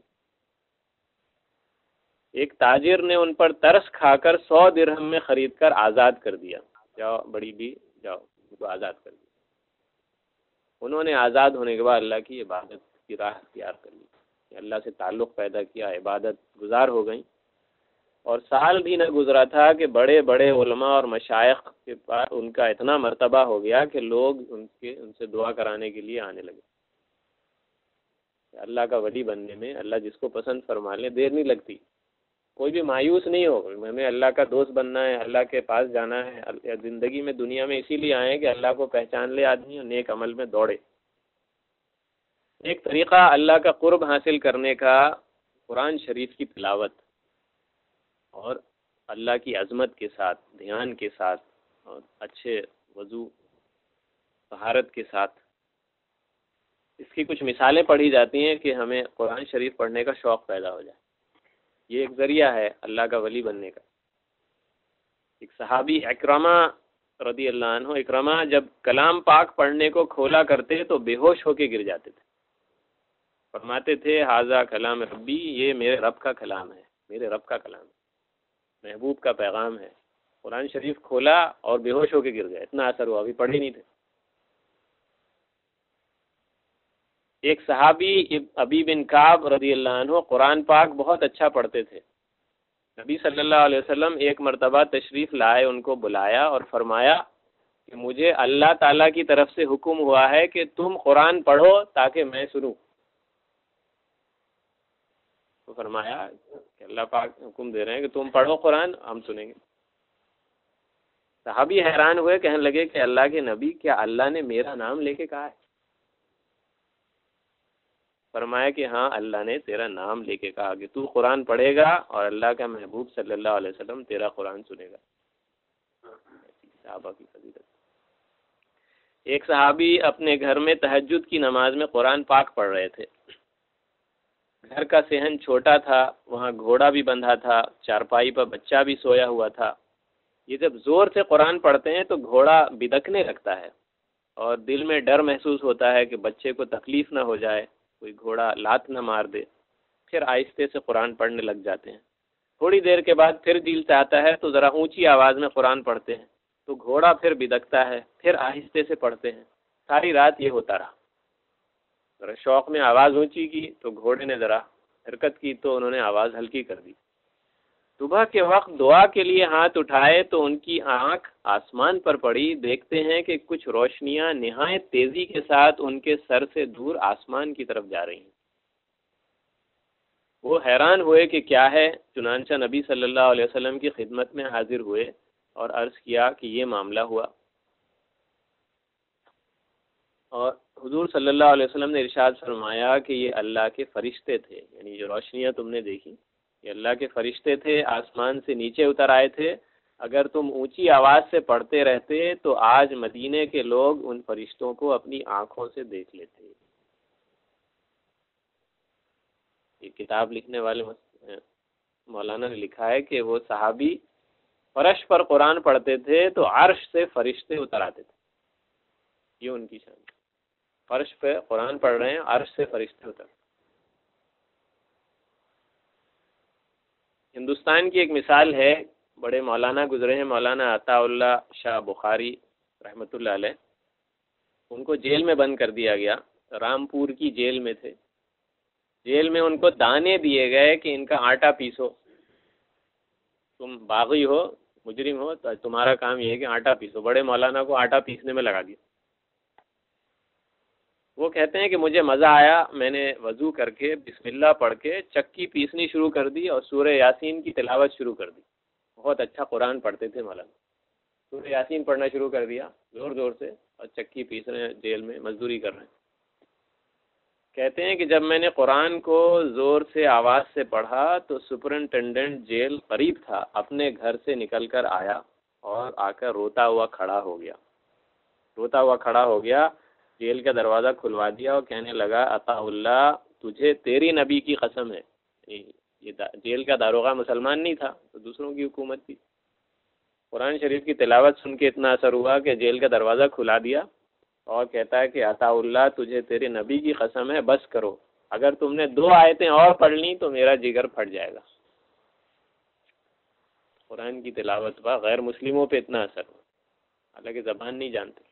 ایک تاجر نے ان پر ترس کھا کر 100 درہم میں خرید کر آزاد کر دیا، جاؤ بڑی بھی جاؤ، ان کو آزاد کر دیا۔ انہوں نے آزاد ہونے کے بعد اللہ کی عبادت کی راہ اختیار کر لی، اللہ سے تعلق پیدا کیا، عبادت گزار ہو گئیں، اور سال بھی نہ گزرا تھا کہ بڑے بڑے علماء اور مشائخ کے پاس ان کا اتنا مرتبہ ہو گیا کہ لوگ ان سے دعا کرانے کے لیے آنے لگے۔ اللہ کا ولی بننے میں اللہ جس کو پسند فرما لے، دیر نہیں لگتی۔ کوئی بھی مایوس نہیں ہو، ہمیں اللہ کا دوست بننا ہے، اللہ کے پاس جانا ہے۔ زندگی میں دنیا میں اسی لیے آئے کہ اللہ کو پہچان لے آدمی اور نیک عمل میں دوڑے۔ ایک طریقہ اللہ کا قرب حاصل کرنے کا قرآن شریف کی تلاوت اور اللہ کی عظمت کے ساتھ، دھیان کے ساتھ اور اچھے وضو طہارت کے ساتھ. اس کی کچھ مثالیں پڑھی جاتی ہیں کہ ہمیں قرآن شریف پڑھنے کا شوق پیدا ہو جائے. یہ ایک ذریعہ ہے اللہ کا ولی بننے کا. ایک صحابی اکرمہ رضی اللہ عنہ، اکرمہ جب کلام پاک پڑھنے کو کھولا کرتے تو بے ہوش ہو کے گر جاتے تھے. فرماتے تھے ھذا کلام ربی، یہ میرے رب کا کلام ہے، میرے رب کا کلام ہے، محبوب کا پیغام ہے. قرآن شریف کھولا اور بے ہوش ہو کے گر گئے، اتنا اثر ہوا، ابھی پڑھ ہی نہیں تھے. ایک صحابی ابی بن کعب رضی اللہ عنہ قرآن پاک بہت اچھا پڑھتے تھے. نبی صلی اللہ علیہ وسلم ایک مرتبہ تشریف لائے، ان کو بلایا اور فرمایا کہ مجھے اللہ تعالیٰ کی طرف سے حکم ہوا ہے کہ تم قرآن پڑھو تاکہ میں سنوں. تو فرمایا کہ اللہ پاک حکم دے رہے ہیں کہ تم پڑھو قرآن، ہم سنیں گے. صحابی حیران ہوئے، کہنے لگے کہ اللہ کے نبی، کیا اللہ نے میرا نام لے کے کہا ہے؟ فرمایا کہ ہاں، اللہ نے تیرا نام لے کے کہا کہ تو قرآن پڑھے گا اور اللہ کا محبوب صلی اللہ علیہ وسلم تیرا قرآن سنے گا. صحابہ کی فضیلت. ایک صحابی اپنے گھر میں تہجد کی نماز میں قرآن پاک پڑھ رہے تھے. گھر کا صحن چھوٹا تھا، وہاں گھوڑا بھی بندھا تھا، چارپائی پر بچہ بھی سویا ہوا تھا. یہ جب زور سے قرآن پڑھتے ہیں تو گھوڑا بدکنے لگتا ہے اور دل میں ڈر محسوس ہوتا ہے کہ بچے کو تکلیف نہ ہو جائے، کوئی گھوڑا لات نہ مار دے. پھر آہستے سے قرآن پڑھنے لگ جاتے ہیں. تھوڑی دیر کے بعد پھر دل چاہتا ہے تو ذرا اونچی آواز میں قرآن پڑھتے ہیں تو گھوڑا پھر بدکتا ہے، پھر آہستے سے پڑھتے ہیں. ساری رات یہ ہوتا رہا. ذرا شوق میں آواز اونچی کی تو گھوڑے نے ذرا حرکت کی تو انہوں نے آواز ہلکی کر دی. صبح کے وقت دعا کے لیے ہاتھ اٹھائے تو ان کی آنکھ آسمان پر پڑی. دیکھتے ہیں کہ کچھ روشنیاں نہایت تیزی کے ساتھ ان کے سر سے دور آسمان کی طرف جا رہی ہیں. وہ حیران ہوئے کہ کیا ہے. چنانچہ نبی صلی اللہ علیہ وسلم کی خدمت میں حاضر ہوئے اور عرض کیا کہ یہ معاملہ ہوا. اور حضور صلی اللہ علیہ وسلم نے ارشاد فرمایا کہ یہ اللہ کے فرشتے تھے، یعنی جو روشنیاں تم نے دیکھی یہ اللہ کے فرشتے تھے، آسمان سے نیچے اتر آئے تھے. اگر تم اونچی آواز سے پڑھتے رہتے تو آج مدینے کے لوگ ان فرشتوں کو اپنی آنکھوں سے دیکھ لیتے. یہ کتاب لکھنے والے مولانا نے لکھا ہے کہ وہ صحابی فرش پر قرآن پڑھتے تھے تو عرش سے فرشتے اتر آتے تھے. یہ ان کی شان. فرش پہ قرآن پڑھ رہے ہیں، عرش سے فرشتے اتر. ہندوستان کی ایک مثال ہے، بڑے مولانا گزرے ہیں، مولانا عطا اللہ شاہ بخاری رحمۃ اللہ علیہ. ان کو جیل میں بند کر دیا گیا، رامپور کی جیل میں تھے. جیل میں ان کو دانے دیے گئے کہ ان کا آٹا پیسو. تم باغی ہو، مجرم ہو، تو تمہارا کام یہ ہے کہ آٹا پیسو. بڑے مولانا کو آٹا پیسنے میں لگا دیا. وہ کہتے ہیں کہ مجھے مزہ آیا، میں نے وضو کر کے بسم اللہ پڑھ کے چکی پیسنی شروع کر دی اور سورہ یاسین کی تلاوت شروع کر دی. بہت اچھا قرآن پڑھتے تھے مولانا. سورہ یاسین پڑھنا شروع کر دیا زور زور سے اور چکی پیس رہے ہیں، جیل میں مزدوری کر رہے ہیں. کہتے ہیں کہ جب میں نے قرآن کو زور سے آواز سے پڑھا تو سپرنٹینڈنٹ جیل قریب تھا، اپنے گھر سے نکل کر آیا اور آ کر روتا ہوا کھڑا ہو گیا. جیل کا دروازہ کھلوا دیا اور کہنے لگا عطا اللہ، تجھے تیری نبی کی قسم ہے. یہ جیل کا داروغہ مسلمان نہیں تھا تو دوسروں کی حکومت تھی. قرآن شریف کی تلاوت سن کے اتنا اثر ہوا کہ جیل کا دروازہ کھلا دیا اور کہتا ہے کہ عطا اللہ، تجھے تیرے نبی کی قسم ہے، بس کرو، اگر تم نے 2 آیتیں اور پڑھ لیں تو میرا جگر پھٹ جائے گا. قرآن کی تلاوت پر غیر مسلموں پہ اتنا اثر ہوا، حالانکہ زبان نہیں جانتے.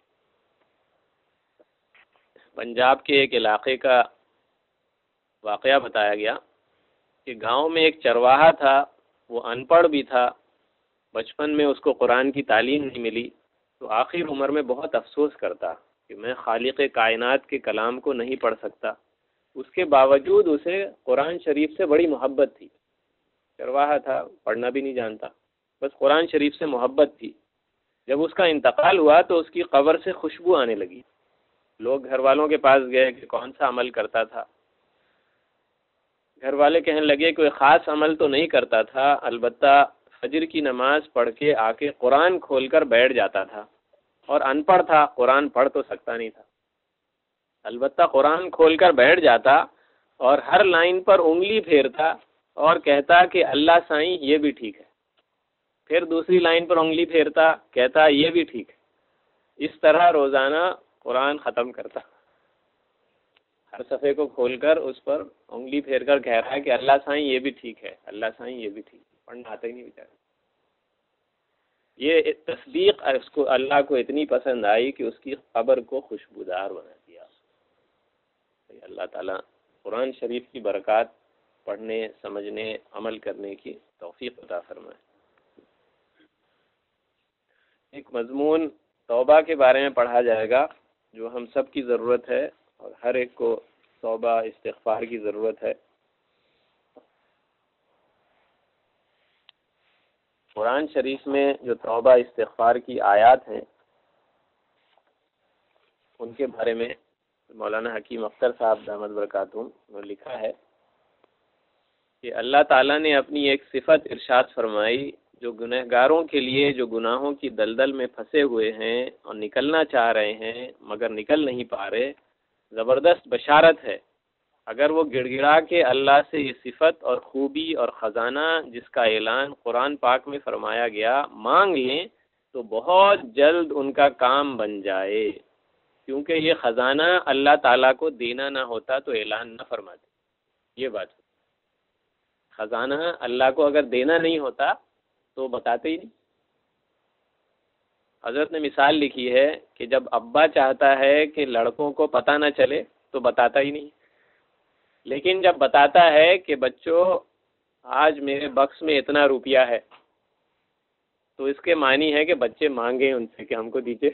پنجاب کے ایک علاقے کا واقعہ بتایا گیا کہ گاؤں میں ایک چرواہا تھا، وہ ان پڑھ بھی تھا. بچپن میں اس کو قرآن کی تعلیم نہیں ملی تو آخر عمر میں بہت افسوس کرتا کہ میں خالق کائنات کے کلام کو نہیں پڑھ سکتا. اس کے باوجود اسے قرآن شریف سے بڑی محبت تھی. چرواہا تھا، پڑھنا بھی نہیں جانتا، بس قرآن شریف سے محبت تھی. جب اس کا انتقال ہوا تو اس کی قبر سے خوشبو آنے لگی. لوگ گھر والوں کے پاس گئے کہ کون سا عمل کرتا تھا. گھر والے کہنے لگے کوئی خاص عمل تو نہیں کرتا تھا، البتہ فجر کی نماز پڑھ کے آ کے قرآن کھول کر بیٹھ جاتا تھا، اور ان پڑھ تھا، قرآن پڑھ تو سکتا نہیں تھا، البتہ قرآن کھول کر بیٹھ جاتا اور ہر لائن پر انگلی پھیرتا اور کہتا کہ اللہ سائیں یہ بھی ٹھیک ہے، پھر دوسری لائن پر انگلی پھیرتا، کہتا یہ بھی ٹھیک ہے، اس طرح روزانہ قرآن ختم کرتا، ہر صفحے کو کھول کر اس پر انگلی پھیر کر کہہ رہا ہے کہ اللہ سائیں یہ بھی ٹھیک ہے، اللہ سائیں یہ بھی ٹھیک ہے، پڑھنا آتا ہی نہیں بیچارہ۔ یہ تصدیق اس کو اللہ کو اتنی پسند آئی کہ اس کی قبر کو خوشبودار بنا دیا۔ اللہ تعالیٰ قرآن شریف کی برکات پڑھنے، سمجھنے، عمل کرنے کی توفیق عطا فرمائے۔ ایک مضمون توبہ کے بارے میں پڑھا جائے گا جو ہم سب کی ضرورت ہے، اور ہر ایک کو توبہ استغفار کی ضرورت ہے۔ قرآن شریف میں جو توبہ استغفار کی آیات ہیں ان کے بارے میں مولانا حکیم اختر صاحب دامت برکاتہم نے لکھا ہے کہ اللہ تعالیٰ نے اپنی ایک صفت ارشاد فرمائی جو گنہگاروں کے لیے جو گناہوں کی دلدل میں پھنسے ہوئے ہیں اور نکلنا چاہ رہے ہیں مگر نکل نہیں پا رہے، زبردست بشارت ہے۔ اگر وہ گڑ گڑا کے اللہ سے یہ صفت اور خوبی اور خزانہ جس کا اعلان قرآن پاک میں فرمایا گیا مانگ لیں تو بہت جلد ان کا کام بن جائے، کیونکہ یہ خزانہ اللہ تعالیٰ کو دینا نہ ہوتا تو اعلان نہ فرماتے۔ یہ بات خزانہ اللہ کو اگر دینا نہیں ہوتا تو بتاتے ہی نہیں۔ حضرت نے مثال لکھی ہے کہ جب ابا چاہتا ہے کہ لڑکوں کو پتہ نہ چلے تو بتاتا ہی نہیں، لیکن جب بتاتا ہے کہ بچوں آج میرے بکس میں اتنا روپیہ ہے تو اس کے معنی ہے کہ بچے مانگیں ان سے کہ ہم کو دیجیے۔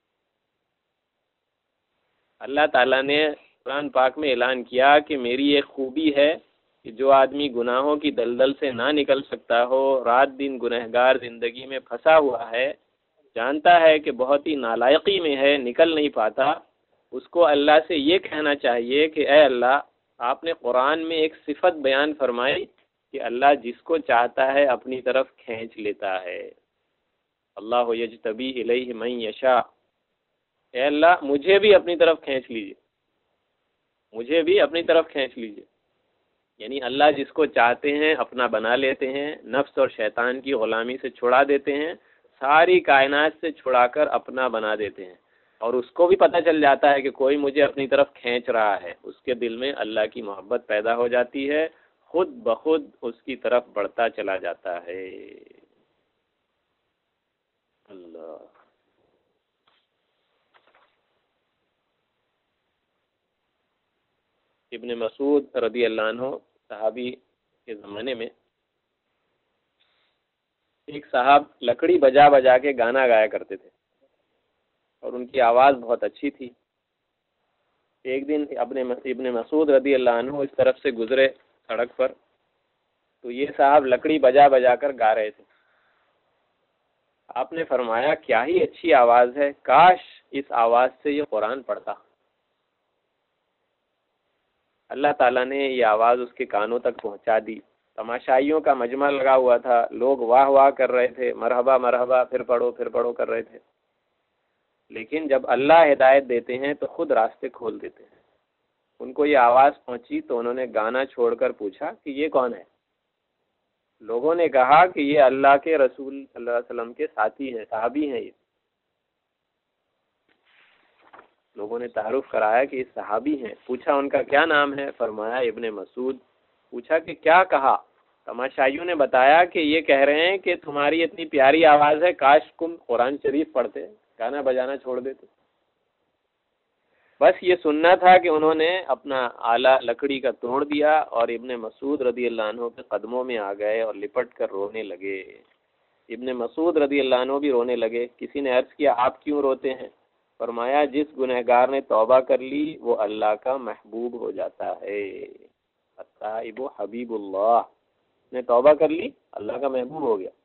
اللہ تعالیٰ نے قرآن پاک میں اعلان کیا کہ میری ایک خوبی ہے کہ جو آدمی گناہوں کی دلدل سے نہ نکل سکتا ہو، رات دن گنہگار زندگی میں پھنسا ہوا ہے، جانتا ہے کہ بہت ہی نالائقی میں ہے، نکل نہیں پاتا، اس کو اللہ سے یہ کہنا چاہیے کہ اے اللہ، آپ نے قرآن میں ایک صفت بیان فرمائی کہ اللہ جس کو چاہتا ہے اپنی طرف کھینچ لیتا ہے۔ اللہ یجتبی الیہ من یشاء، اے اللہ مجھے بھی اپنی طرف کھینچ لیجیے، مجھے بھی اپنی طرف کھینچ لیجیے۔ یعنی اللہ جس کو چاہتے ہیں اپنا بنا لیتے ہیں، نفس اور شیطان کی غلامی سے چھڑا دیتے ہیں، ساری کائنات سے چھڑا کر اپنا بنا دیتے ہیں، اور اس کو بھی پتہ چل جاتا ہے کہ کوئی مجھے اپنی طرف کھینچ رہا ہے، اس کے دل میں اللہ کی محبت پیدا ہو جاتی ہے، خود بخود اس کی طرف بڑھتا چلا جاتا ہے۔ اللہ ابن مسعود رضی اللہ عنہ صحابی کے زمانے میں ایک صاحب لکڑی بجا بجا کے گانا گایا کرتے تھے اور ان کی آواز بہت اچھی تھی۔ ایک دن ابن مسعود رضی اللہ عنہ اس طرف سے گزرے سڑک پر تو یہ صاحب لکڑی بجا بجا کر گا رہے تھے۔ آپ نے فرمایا کیا ہی اچھی آواز ہے، کاش اس آواز سے یہ قرآن پڑھتا۔ اللہ تعالیٰ نے یہ آواز اس کے کانوں تک پہنچا دی۔ تماشائیوں کا مجمع لگا ہوا تھا، لوگ واہ واہ کر رہے تھے، مرحبا مرحبا، پھر پڑھو کر رہے تھے۔ لیکن جب اللہ ہدایت دیتے ہیں تو خود راستے کھول دیتے ہیں۔ ان کو یہ آواز پہنچی تو انہوں نے گانا چھوڑ کر پوچھا کہ یہ کون ہے؟ لوگوں نے کہا کہ یہ اللہ کے رسول صلی اللہ علیہ وسلم کے ساتھی ہیں، صحابی ہیں۔ یہ لوگوں نے تعارف کرایا کہ یہ صحابی ہیں۔ پوچھا ان کا کیا نام ہے؟ فرمایا ابن مسعود۔ پوچھا کہ کیا کہا؟ تماشائیوں نے بتایا کہ یہ کہہ رہے ہیں کہ تمہاری اتنی پیاری آواز ہے، کاش تم قرآن شریف پڑھتے، گانا بجانا چھوڑ دیتے۔ بس یہ سننا تھا کہ انہوں نے اپنا آلہ لکڑی کا توڑ دیا اور ابن مسعود رضی اللہ عنہ کے قدموں میں آ گئے اور لپٹ کر رونے لگے۔ ابن مسعود رضی اللہ عنہ بھی رونے لگے۔ کسی نے عرض کیا آپ کیوں روتے ہیں؟ فرمایا جس گنہگار نے توبہ کر لی وہ اللہ کا محبوب ہو جاتا ہے۔ التائب حبیب اللہ، نے توبہ کر لی اللہ کا محبوب ہو گیا۔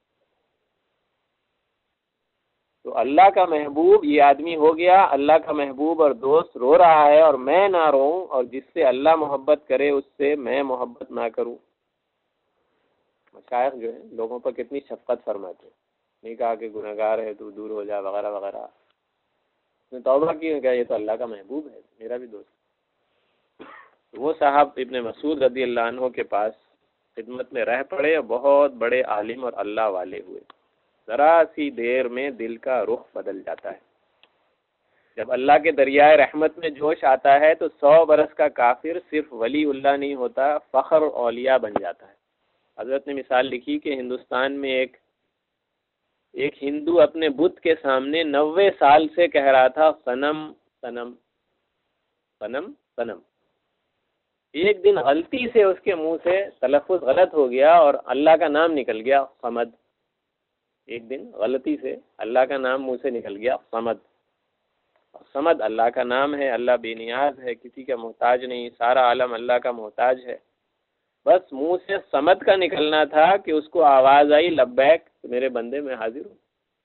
تو اللہ کا محبوب یہ آدمی ہو گیا، اللہ کا محبوب اور دوست رو رہا ہے اور میں نہ روں، اور جس سے اللہ محبت کرے اس سے میں محبت نہ کروں۔ مشائخ جو ہیں لوگوں پر کتنی شفقت فرماتے ہیں، نہیں کہا کہ گناہ گار ہے تو دور ہو جا وغیرہ وغیرہ، اس نے توبہ کی کہ یہ تو اللہ کا محبوب ہے، میرا بھی دوست۔ وہ صاحب ابن مسعود رضی اللہ عنہ کے پاس خدمت میں رہ پڑے اور بہت بڑے عالم اور اللہ والے ہوئے۔ ذرا سی دیر میں دل کا رخ بدل جاتا ہے۔ جب اللہ کے دریائے رحمت میں جوش آتا ہے تو 100 برس کا کافر صرف ولی اللہ نہیں ہوتا، فخر اولیاء بن جاتا ہے۔ حضرت نے مثال لکھی کہ ہندوستان میں ایک ہندو اپنے بت کے سامنے 90 سال سے کہہ رہا تھا صنم صنم صنم صنم۔ ایک دن غلطی سے اس کے منہ سے تلفظ غلط ہو گیا اور اللہ کا نام نکل گیا، صمد۔ ایک دن غلطی سے اللہ کا نام منہ سے نکل گیا، صمد۔ صمد اللہ کا نام ہے، اللہ بے نیاز ہے، کسی کا محتاج نہیں، سارا عالم اللہ کا محتاج ہے۔ بس منہ سے صمد کا نکلنا تھا کہ اس کو آواز آئی لبیک میرے بندے میں حاضر ہوں۔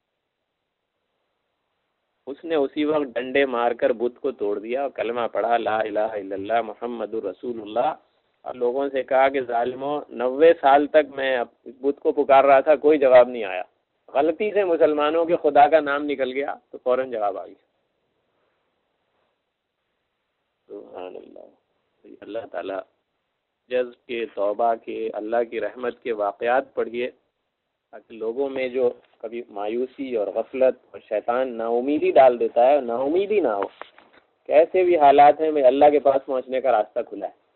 اس نے اسی وقت ڈنڈے مار کر بت کو توڑ دیا اور کلمہ پڑھا لا الہ الا اللہ محمد رسول اللہ، اور لوگوں سے کہا کہ ظالموں 90 سال تک میں بت کو پکار رہا تھا، کوئی جواب نہیں آیا، غلطی سے مسلمانوں کے خدا کا نام نکل گیا تو فوراً جواب آ گیا۔ سبحان اللہ۔ اللہ تعالیٰ جذب کے، توبہ کے، اللہ کی رحمت کے واقعات پڑھیے تاکہ لوگوں میں جو کبھی مایوسی اور غفلت اور شیطان نا امیدی ڈال دیتا ہے، نا امیدی نہ ہو، کیسے بھی حالات ہیں میں اللہ کے پاس پہنچنے کا راستہ کھلا ہے۔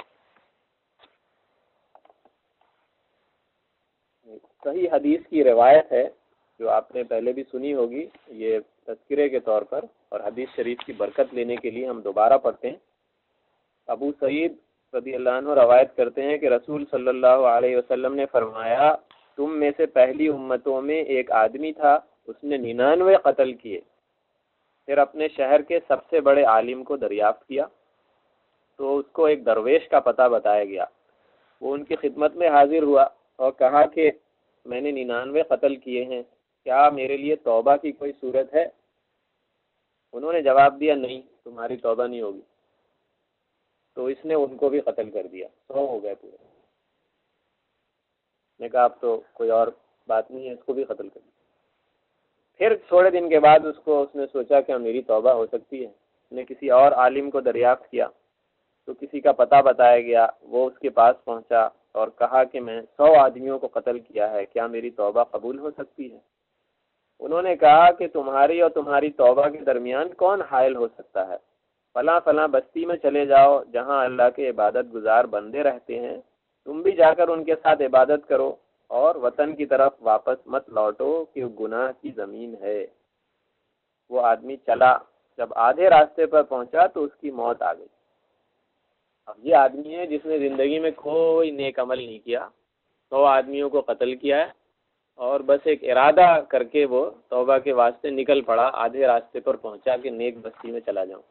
صحیح حدیث کی روایت ہے جو آپ نے پہلے بھی سنی ہوگی، یہ تذکرے کے طور پر اور حدیث شریف کی برکت لینے کے لیے ہم دوبارہ پڑھتے ہیں۔ ابو سعید رضی اللہ عنہ روایت کرتے ہیں کہ رسول صلی اللہ علیہ وسلم نے فرمایا، تم میں سے پہلی امتوں میں ایک آدمی تھا، اس نے 99 قتل کیے، پھر اپنے شہر کے سب سے بڑے عالم کو دریافت کیا تو اس کو ایک درویش کا پتہ بتایا گیا۔ وہ ان کی خدمت میں حاضر ہوا اور کہا کہ میں نے 99 قتل کیے ہیں، کیا میرے لیے توبہ کی کوئی صورت ہے؟ انہوں نے جواب دیا نہیں، تمہاری توبہ نہیں ہوگی۔ تو اس نے ان کو بھی قتل کر دیا، 100 ہو گئے پورے۔ نے کہا اب تو کوئی اور بات نہیں ہے، اس کو بھی قتل کر دیا۔ پھر تھوڑے دن کے بعد اس نے سوچا کہ میری توبہ ہو سکتی ہے، اس نے کسی اور عالم کو دریافت کیا تو کسی کا پتہ بتایا گیا، وہ اس کے پاس پہنچا اور کہا کہ میں 100 آدمیوں کو قتل کیا ہے، کیا میری توبہ قبول ہو سکتی ہے؟ انہوں نے کہا کہ تمہاری اور تمہاری توبہ کے درمیان کون حائل ہو سکتا ہے؟ فلاں فلاں بستی میں چلے جاؤ جہاں اللہ کے عبادت گزار بندے رہتے ہیں، تم بھی جا کر ان کے ساتھ عبادت کرو اور وطن کی طرف واپس مت لوٹو کہ گناہ کی زمین ہے۔ وہ آدمی چلا، جب آدھے راستے پر پہنچا تو اس کی موت آ گئی۔ اب یہ آدمی ہے جس نے زندگی میں کوئی نیک عمل نہیں کیا، 100 آدمیوں کو قتل کیا ہے اور بس ایک ارادہ کر کے وہ توبہ کے واسطے نکل پڑا، آدھے راستے پر پہنچا کہ نیک بستی میں چلا جاؤں۔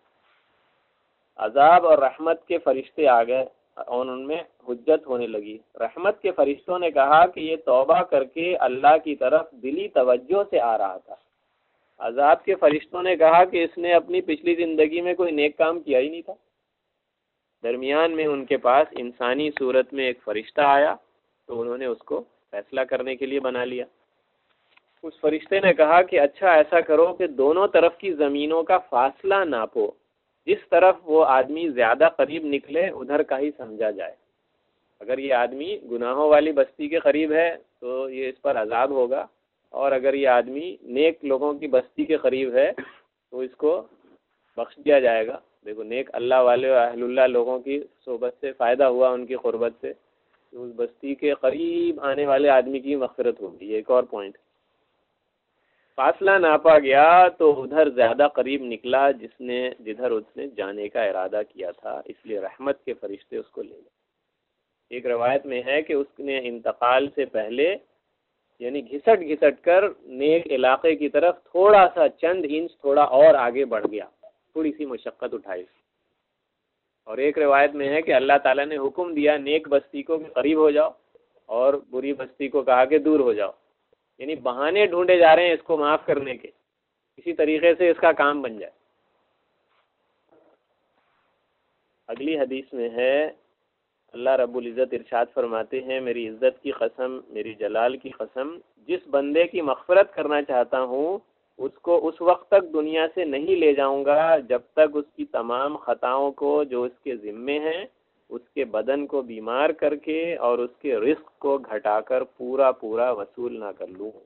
عذاب اور رحمت کے فرشتے آ گئے اور ان میں حجت ہونے لگی۔ رحمت کے فرشتوں نے کہا کہ یہ توبہ کر کے اللہ کی طرف دلی توجہ سے آ رہا تھا۔ عذاب کے فرشتوں نے کہا کہ اس نے اپنی پچھلی زندگی میں کوئی نیک کام کیا ہی نہیں تھا۔ درمیان میں ان کے پاس انسانی صورت میں ایک فرشتہ آیا تو انہوں نے اس کو فیصلہ کرنے کے لیے بنا لیا۔ اس فرشتے نے کہا کہ اچھا ایسا کرو کہ دونوں طرف کی زمینوں کا فاصلہ ناپو، جس طرف وہ آدمی زیادہ قریب نکلے ادھر کا ہی سمجھا جائے۔ اگر یہ آدمی گناہوں والی بستی کے قریب ہے تو یہ اس پر عذاب ہوگا، اور اگر یہ آدمی نیک لوگوں کی بستی کے قریب ہے تو اس کو بخش دیا جائے گا۔ دیکھو نیک اللہ والے اور اہل اللہ لوگوں کی صحبت سے فائدہ ہوا، ان کی قربت سے، تو اس بستی کے قریب آنے والے آدمی کی مغفرت ہوگی۔ یہ ایک اور پوائنٹ۔ فاصلہ ناپا گیا تو ادھر زیادہ قریب نکلا جدھر اس نے جانے کا ارادہ کیا تھا، اس لیے رحمت کے فرشتے اس کو لے گئے۔ ایک روایت میں ہے کہ اس نے انتقال سے پہلے یعنی گھسٹ کر نیک علاقے کی طرف تھوڑا سا چند انچ تھوڑا اور آگے بڑھ گیا، تھوڑی سی مشقت اٹھائی۔ اور ایک روایت میں ہے کہ اللہ تعالیٰ نے حکم دیا نیک بستی کو کہ قریب ہو جاؤ اور بری بستی کو کہا کہ دور ہو جاؤ، یعنی بہانے ڈھونڈے جا رہے ہیں اس کو معاف کرنے کے، کسی طریقے سے اس کا کام بن جائے۔ اگلی حدیث میں ہے اللہ رب العزت ارشاد فرماتے ہیں میری عزت کی قسم، میری جلال کی قسم، جس بندے کی مغفرت کرنا چاہتا ہوں اس کو اس وقت تک دنیا سے نہیں لے جاؤں گا جب تک اس کی تمام خطاؤں کو جو اس کے ذمے ہیں اس کے بدن کو بیمار کر کے اور اس کے رزق کو گھٹا کر پورا پورا وصول نہ کر لوں۔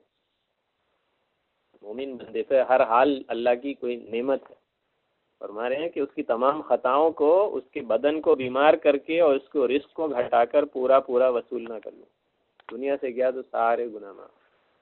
مومن بندے پہ ہر حال اللہ کی کوئی نعمت ہے، فرما رہے ہیں کہ اس کی تمام خطاؤں کو اس کے بدن کو بیمار کر کے اور اس کو رزق کو گھٹا کر پورا پورا وصول نہ کر لوں، دنیا سے گیا تو سارے گناہ معاف۔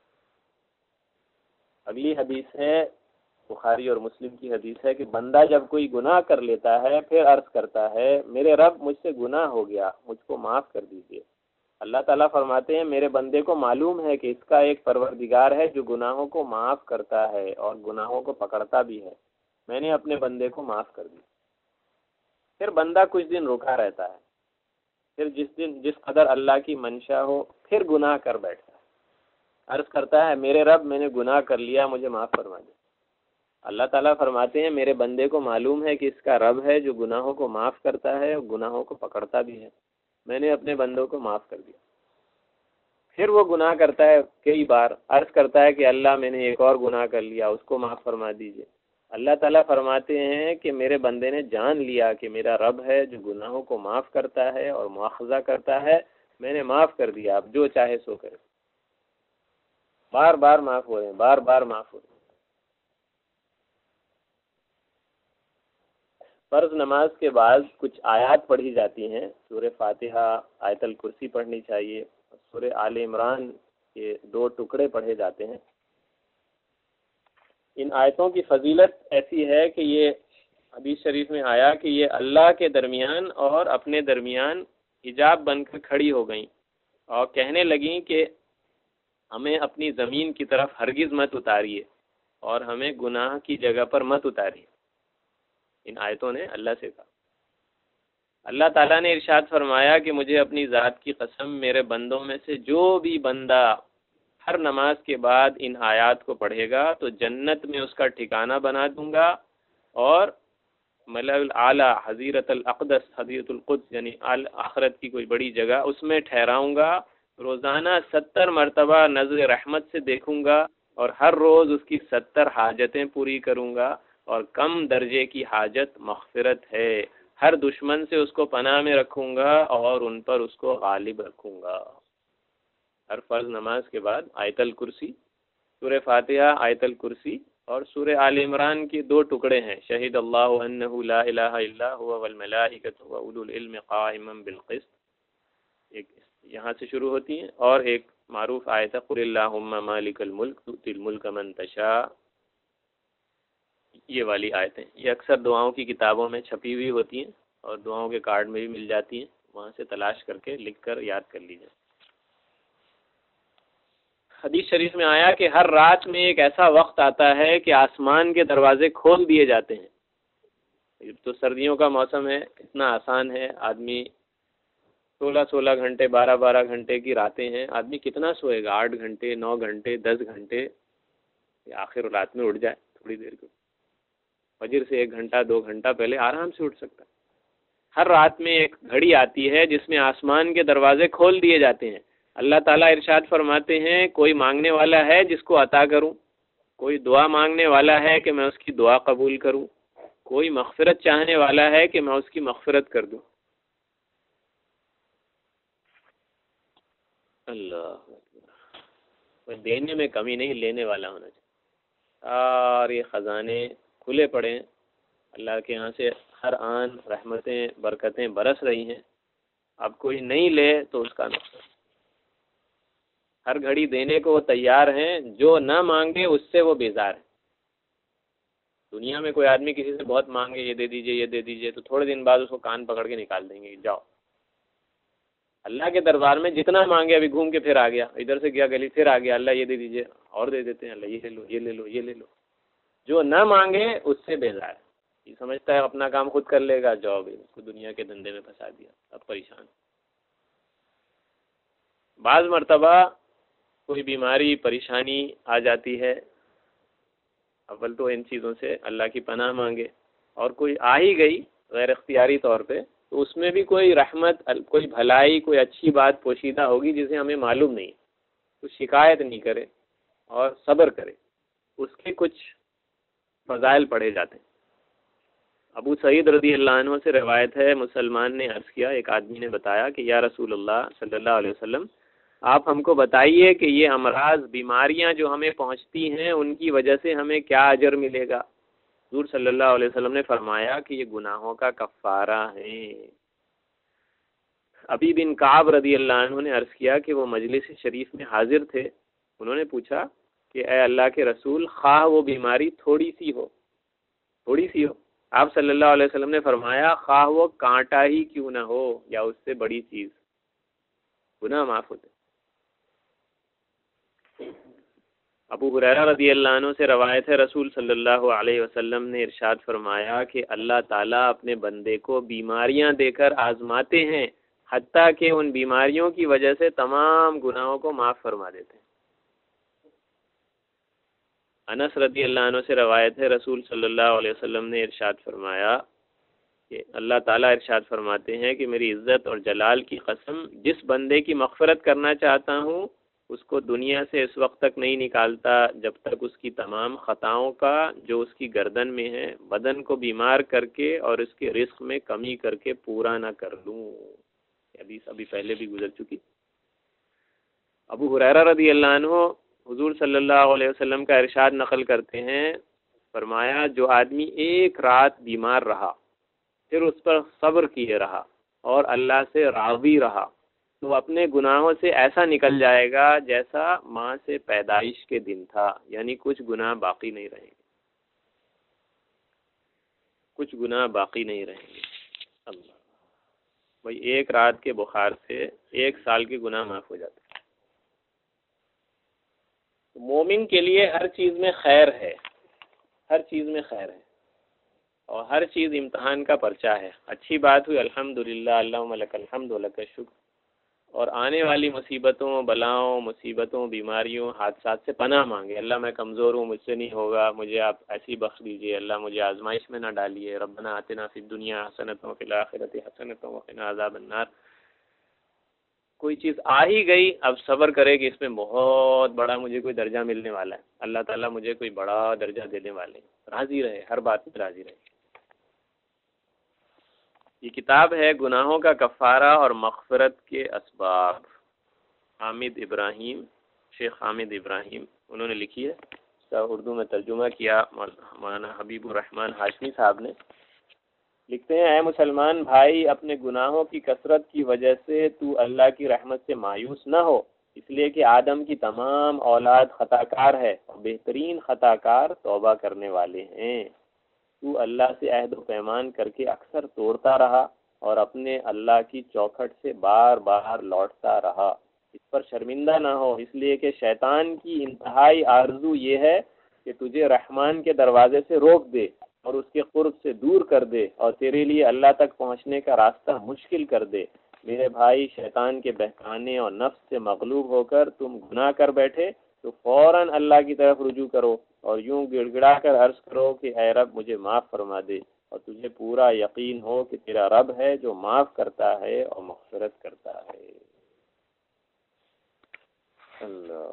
اگلی حدیث ہے بخاری اور مسلم کی حدیث ہے کہ بندہ جب کوئی گناہ کر لیتا ہے پھر عرض کرتا ہے میرے رب مجھ سے گناہ ہو گیا، مجھ کو معاف کر دیجیے۔ اللہ تعالیٰ فرماتے ہیں میرے بندے کو معلوم ہے کہ اس کا ایک پروردگار ہے جو گناہوں کو معاف کرتا ہے اور گناہوں کو پکڑتا بھی ہے، میں نے اپنے بندے کو معاف کر دی۔ پھر بندہ کچھ دن رکا رہتا ہے، پھر جس قدر اللہ کی منشا ہو پھر گناہ کر بیٹھتا ہے، عرض کرتا ہے میرے رب میں نے گناہ کر لیا، مجھے معاف فرما دے۔ اللہ تعالیٰ فرماتے ہیں میرے بندے کو معلوم ہے کہ اس کا رب ہے جو گناہوں کو معاف کرتا ہے اور گناہوں کو پکڑتا بھی ہے، میں نے اپنے بندوں کو معاف کر دیا۔ پھر وہ گناہ کرتا ہے کئی بار، عرض کرتا ہے کہ اللہ میں نے ایک اور گناہ کر لیا، اس کو معاف فرما دیجیے۔ اللہ تعالیٰ فرماتے ہیں کہ میرے بندے نے جان لیا کہ میرا رب ہے جو گناہوں کو معاف کرتا ہے اور مواخذہ کرتا ہے، میں نے معاف کر دیا، اب جو چاہے سو کرے۔ بار بار معاف ہو رہے ہیں، بار بار معاف ہو رہے ہیں۔ فرض نماز کے بعد کچھ آیات پڑھی جاتی ہیں، سورہ فاتحہ، آیت الکرسی پڑھنی چاہیے، سورہ آل عمران کے 2 ٹکڑے پڑھے جاتے ہیں۔ ان آیتوں کی فضیلت ایسی ہے کہ یہ حدیث شریف میں آیا کہ یہ اللہ کے درمیان اور اپنے درمیان حجاب بن کر کھڑی ہو گئیں اور کہنے لگیں کہ ہمیں اپنی زمین کی طرف ہرگز مت اتاریے اور ہمیں گناہ کی جگہ پر مت اتاریے۔ ان آیتوں نے اللہ سے کہا۔ اللہ تعالیٰ نے ارشاد فرمایا کہ مجھے اپنی ذات کی قسم میرے بندوں میں سے جو بھی بندہ ہر نماز کے بعد ان آیات کو پڑھے گا تو جنت میں اس کا ٹھکانہ بنا دوں گا اور ملأ الاعلیٰ حضیرت الاقدس حضیرت القدس یعنی آخرت کی کوئی بڑی جگہ اس میں ٹھہراؤں گا، روزانہ 70 مرتبہ نظر رحمت سے دیکھوں گا اور ہر روز اس کی 70 حاجتیں پوری کروں گا، اور کم درجے کی حاجت مغفرت ہے، ہر دشمن سے اس کو پناہ میں رکھوں گا اور ان پر اس کو غالب رکھوں گا۔ ہر فرض نماز کے بعد آیت الکرسی، سورہ فاتحہ، آیت الکرسی اور سورہ آل عمران کے 2 ٹکڑے ہیں، شہید اللہ انہ لا الہ الا هو والملائکۃ واولو العلم قائما بالقسط، ایک یہاں سے شروع ہوتی ہیں، اور ایک معروف آیت ہے قل اللہم مالک الملک تؤتی الملک من تشاء، یہ والی آیتیں یہ اکثر دعاؤں کی کتابوں میں چھپی ہوئی ہوتی ہیں اور دعاؤں کے کارڈ میں بھی مل جاتی ہیں، وہاں سے تلاش کر کے لکھ کر یاد کر لیجیے۔ حدیث شریف میں آیا کہ ہر رات میں ایک ایسا وقت آتا ہے کہ آسمان کے دروازے کھول دیے جاتے ہیں۔ تو سردیوں کا موسم ہے، اتنا آسان ہے، آدمی 16 گھنٹے 12 گھنٹے کی راتیں ہیں، آدمی کتنا سوئے گا، 8 گھنٹے 9 گھنٹے 10 گھنٹے، آخر رات میں اٹھ جائے تھوڑی دیر کو، فجر سے 1 گھنٹہ 2 گھنٹہ پہلے آرام سے اٹھ سکتا ہے۔ ہر رات میں ایک گھڑی آتی ہے جس میں آسمان کے دروازے کھول دیے جاتے ہیں۔ اللہ تعالیٰ ارشاد فرماتے ہیں کوئی مانگنے والا ہے جس کو عطا کروں، کوئی دعا مانگنے والا ہے کہ میں اس کی دعا قبول کروں، کوئی مغفرت چاہنے والا ہے کہ میں اس کی مغفرت کر دوں۔ اللہ کوئی دینے میں کمی نہیں، لینے والا ہونا چاہیے۔ سارے خزانے کھلے پڑے ہیں، اللہ کے یہاں سے ہر آن رحمتیں برکتیں برس رہی ہیں، اب کوئی نہیں لے تو اس کا نقصان۔ ہر گھڑی دینے کو وہ تیار ہیں، جو نہ مانگے اس سے وہ بیزار ہے۔ دنیا میں کوئی آدمی کسی سے بہت مانگے یہ دے دیجئے یہ دے دیجئے تو تھوڑے دن بعد اس کو کان پکڑ کے نکال دیں گے، جاؤ۔ اللہ کے دربار میں جتنا مانگے، ابھی گھوم کے پھر آ گیا، ادھر سے گیا گلی پھر آ گیا، اللہ یہ دے دیجئے، اور دے دیتے ہیں، اللہ یہ لے لو یہ لے لو یہ لے لو۔ جو نہ مانگے اس سے بیزار ہے، یہ سمجھتا ہے اپنا کام خود کر لے گا، جاؤ بھی اس کو دنیا کے دھندے میں پھنسا دیا، اب پریشان۔ بعض مرتبہ کوئی بیماری پریشانی آ جاتی ہے، اول تو ان چیزوں سے اللہ کی پناہ مانگے، اور کوئی آ ہی گئی غیر اختیاری طور پہ تو اس میں بھی کوئی رحمت، کوئی بھلائی، کوئی اچھی بات پوشیدہ ہوگی جسے ہمیں معلوم نہیں، تو شکایت نہیں کرے اور صبر کرے، اس کے کچھ فضائل پڑھے جاتے ہیں۔ ابو سعید رضی اللہ عنہ سے روایت ہے، مسلمان نے عرض کیا، ایک آدمی نے بتایا کہ یا رسول اللہ صلی اللہ علیہ وسلم، آپ ہم کو بتائیے کہ یہ امراض، بیماریاں جو ہمیں پہنچتی ہیں، ان کی وجہ سے ہمیں کیا اجر ملے گا؟ حضور صلی اللہ علیہ وسلم نے فرمایا کہ یہ گناہوں کا کفارہ ہے۔ ابی بن کعب رضی اللہ عنہ نے عرض کیا کہ وہ مجلس شریف میں حاضر تھے، انہوں نے پوچھا کہ اے اللہ کے رسول، خواہ وہ بیماری تھوڑی سی ہو، آپ صلی اللہ علیہ وسلم نے فرمایا خواہ وہ کانٹا ہی کیوں نہ ہو یا اس سے بڑی چیز، گناہ معاف ہوتے۔ ابو ہریرہ رضی اللہ عنہ سے روایت ہے، رسول صلی اللہ علیہ وسلم نے ارشاد فرمایا کہ اللہ تعالیٰ اپنے بندے کو بیماریاں دے کر آزماتے ہیں، حتیٰ کہ ان بیماریوں کی وجہ سے تمام گناہوں کو معاف فرما دیتے ہیں۔ انس رضی اللہ عنہ سے روایت ہے، رسول صلی اللہ علیہ وسلم نے ارشاد فرمایا کہ اللہ تعالیٰ ارشاد فرماتے ہیں کہ میری عزت اور جلال کی قسم، جس بندے کی مغفرت کرنا چاہتا ہوں اس کو دنیا سے اس وقت تک نہیں نکالتا جب تک اس کی تمام خطاؤں کا جو اس کی گردن میں ہے، بدن کو بیمار کر کے اور اس کے رزق میں کمی کر کے پورا نہ کر لوں۔ حدیث ابھی پہلے بھی گزر چکی۔ ابو ہریرہ رضی اللہ عنہ حضور صلی اللہ علیہ وسلم کا ارشاد نقل کرتے ہیں، فرمایا جو آدمی ایک رات بیمار رہا، پھر اس پر صبر کیے رہا اور اللہ سے راضی رہا، تو اپنے گناہوں سے ایسا نکل جائے گا جیسا ماں سے پیدائش کے دن تھا، یعنی کچھ گناہ باقی نہیں رہیں گے، کچھ گناہ باقی نہیں رہیں گے۔ اللہ بھائی، ایک رات کے بخار سے 1 سال کے گناہ معاف ہو جاتے ہیں۔ مومن کے لیے ہر چیز میں خیر ہے، ہر چیز میں خیر ہے، اور ہر چیز امتحان کا پرچہ ہے۔ اچھی بات ہوئی الحمدللہ، اللہم لک الحمد ولک الشکر، اور آنے والی مصیبتوں، بلاؤں، مصیبتوں، بیماریوں، حادثات سے پناہ مانگے، اللہ میں کمزور ہوں، مجھ سے نہیں ہوگا، مجھے آپ ایسی بخش دیجئے، اللہ مجھے آزمائش میں نہ ڈالیے، ربنا آتنا فی الدنیا حسنۃ وفی الآخرۃ حسنۃ وقنا عذاب النار۔ کوئی چیز آ ہی گئی، اب صبر کرے کہ اس میں بہت بڑا مجھے کوئی درجہ ملنے والا ہے، اللہ تعالیٰ مجھے کوئی بڑا درجہ دینے والے ہیں، راضی رہے، ہر بات میں راضی رہے۔ یہ کتاب ہے گناہوں کا کفارہ اور مغفرت کے اسباب، حامد ابراہیم، شیخ حامد ابراہیم انہوں نے لکھی ہے، اس کا اردو میں ترجمہ کیا مولانا حبیب الرحمن ہاشمی صاحب نے۔ لکھتے ہیں، اے مسلمان بھائی، اپنے گناہوں کی کثرت کی وجہ سے تو اللہ کی رحمت سے مایوس نہ ہو، اس لیے کہ آدم کی تمام اولاد خطا کار ہے اور بہترین خطا کار توبہ کرنے والے ہیں۔ تو اللہ سے عہد و پیمان کر کے اکثر توڑتا رہا اور اپنے اللہ کی چوکھٹ سے بار بار لوٹتا رہا، اس پر شرمندہ نہ ہو، اس لیے کہ شیطان کی انتہائی آرزو یہ ہے کہ تجھے رحمان کے دروازے سے روک دے اور اس کے قرب سے دور کر دے اور تیرے لیے اللہ تک پہنچنے کا راستہ مشکل کر دے۔ میرے بھائی، شیطان کے بہکانے اور نفس سے مغلوب ہو کر تم گناہ کر بیٹھے تو فوراً اللہ کی طرف رجوع کرو اور یوں گڑ گڑا کر عرض کرو کہ اے رب مجھے معاف فرما دے، اور تجھے پورا یقین ہو کہ تیرا رب ہے جو معاف کرتا ہے اور مغفرت کرتا ہے۔ اللہ،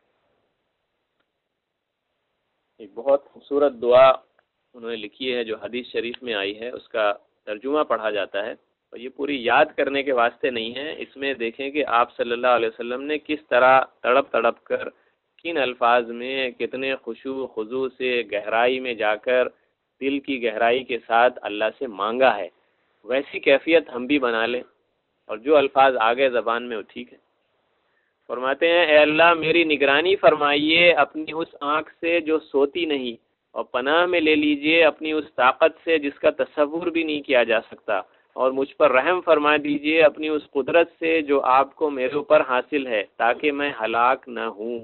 ایک بہت خوبصورت دعا انہوں نے لکھی ہے جو حدیث شریف میں آئی ہے، اس کا ترجمہ پڑھا جاتا ہے، اور یہ پوری یاد کرنے کے واسطے نہیں ہے، اس میں دیکھیں کہ آپ صلی اللہ علیہ وسلم نے کس طرح تڑپ تڑپ کر، کن الفاظ میں، کتنے خشوع و خضوع سے، گہرائی میں جا کر، دل کی گہرائی کے ساتھ اللہ سے مانگا ہے۔ ویسی کیفیت ہم بھی بنا لیں، اور جو الفاظ آگے زبان میں وہ ٹھیک ہے۔ فرماتے ہیں، اے اللہ میری نگرانی فرمائیے اپنی اس آنکھ سے جو سوتی نہیں، اور پناہ میں لے لیجئے اپنی اس طاقت سے جس کا تصور بھی نہیں کیا جا سکتا، اور مجھ پر رحم فرما دیجئے اپنی اس قدرت سے جو آپ کو میرے اوپر حاصل ہے، تاکہ میں ہلاک نہ ہوں،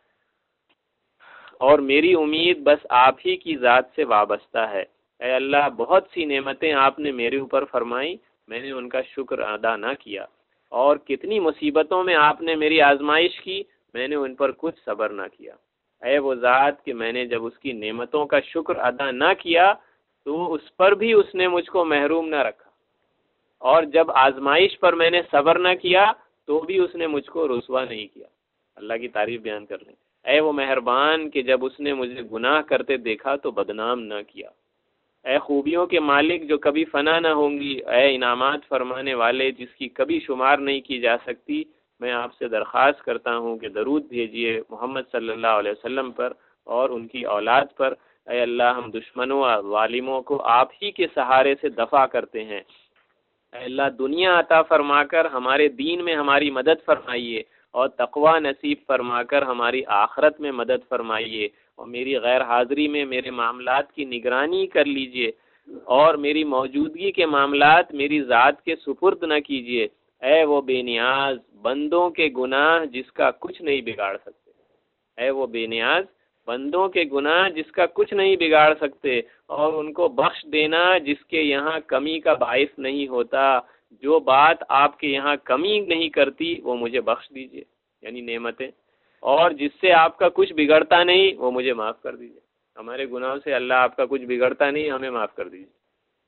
اور میری امید بس آپ ہی کی ذات سے وابستہ ہے۔ اے اللہ، بہت سی نعمتیں آپ نے میرے اوپر فرمائیں، میں نے ان کا شکر ادا نہ کیا، اور کتنی مصیبتوں میں آپ نے میری آزمائش کی، میں نے ان پر کچھ صبر نہ کیا۔ اے وہ ذات کہ میں نے جب اس کی نعمتوں کا شکر ادا نہ کیا تو اس پر بھی اس نے مجھ کو محروم نہ رکھا۔ اور جب آزمائش پر میں نے صبر نہ کیا تو بھی اس نے مجھ کو رسوا نہیں کیا۔ اللہ کی تعریف بیان کر لیں، اے وہ مہربان کہ جب اس نے مجھے گناہ کرتے دیکھا تو بدنام نہ کیا۔ اے خوبیوں کے مالک جو کبھی فنا نہ ہوں گی، اے انعامات فرمانے والے جس کی کبھی شمار نہیں کی جا سکتی، میں آپ سے درخواست کرتا ہوں کہ درود بھیجیے محمد صلی اللہ علیہ وسلم پر اور ان کی اولاد پر۔ اے اللہ، ہم دشمنوں اور ظالموں کو آپ ہی کے سہارے سے دفع کرتے ہیں۔ اے اللہ، دنیا عطا فرما کر ہمارے دین میں ہماری مدد فرمائیے، اور تقوی نصیب فرما کر ہماری آخرت میں مدد فرمائیے، اور میری غیر حاضری میں میرے معاملات کی نگرانی کر لیجئے، اور میری موجودگی کے معاملات میری ذات کے سپرد نہ کیجئے۔ اے وہ بے نیاز بندوں کے گناہ جس کا کچھ نہیں بگاڑ سکتے، اے وہ بے نیاز بندوں کے گناہ جس کا کچھ نہیں بگاڑ سکتے، اور ان کو بخش دینا جس کے یہاں کمی کا باعث نہیں ہوتا۔ جو بات آپ کے یہاں کمی نہیں کرتی وہ مجھے بخش دیجئے، یعنی نعمتیں، اور جس سے آپ کا کچھ بگڑتا نہیں وہ مجھے معاف کر دیجئے۔ ہمارے گناہوں سے اللہ آپ کا کچھ بگڑتا نہیں، ہمیں معاف کر دیجئے۔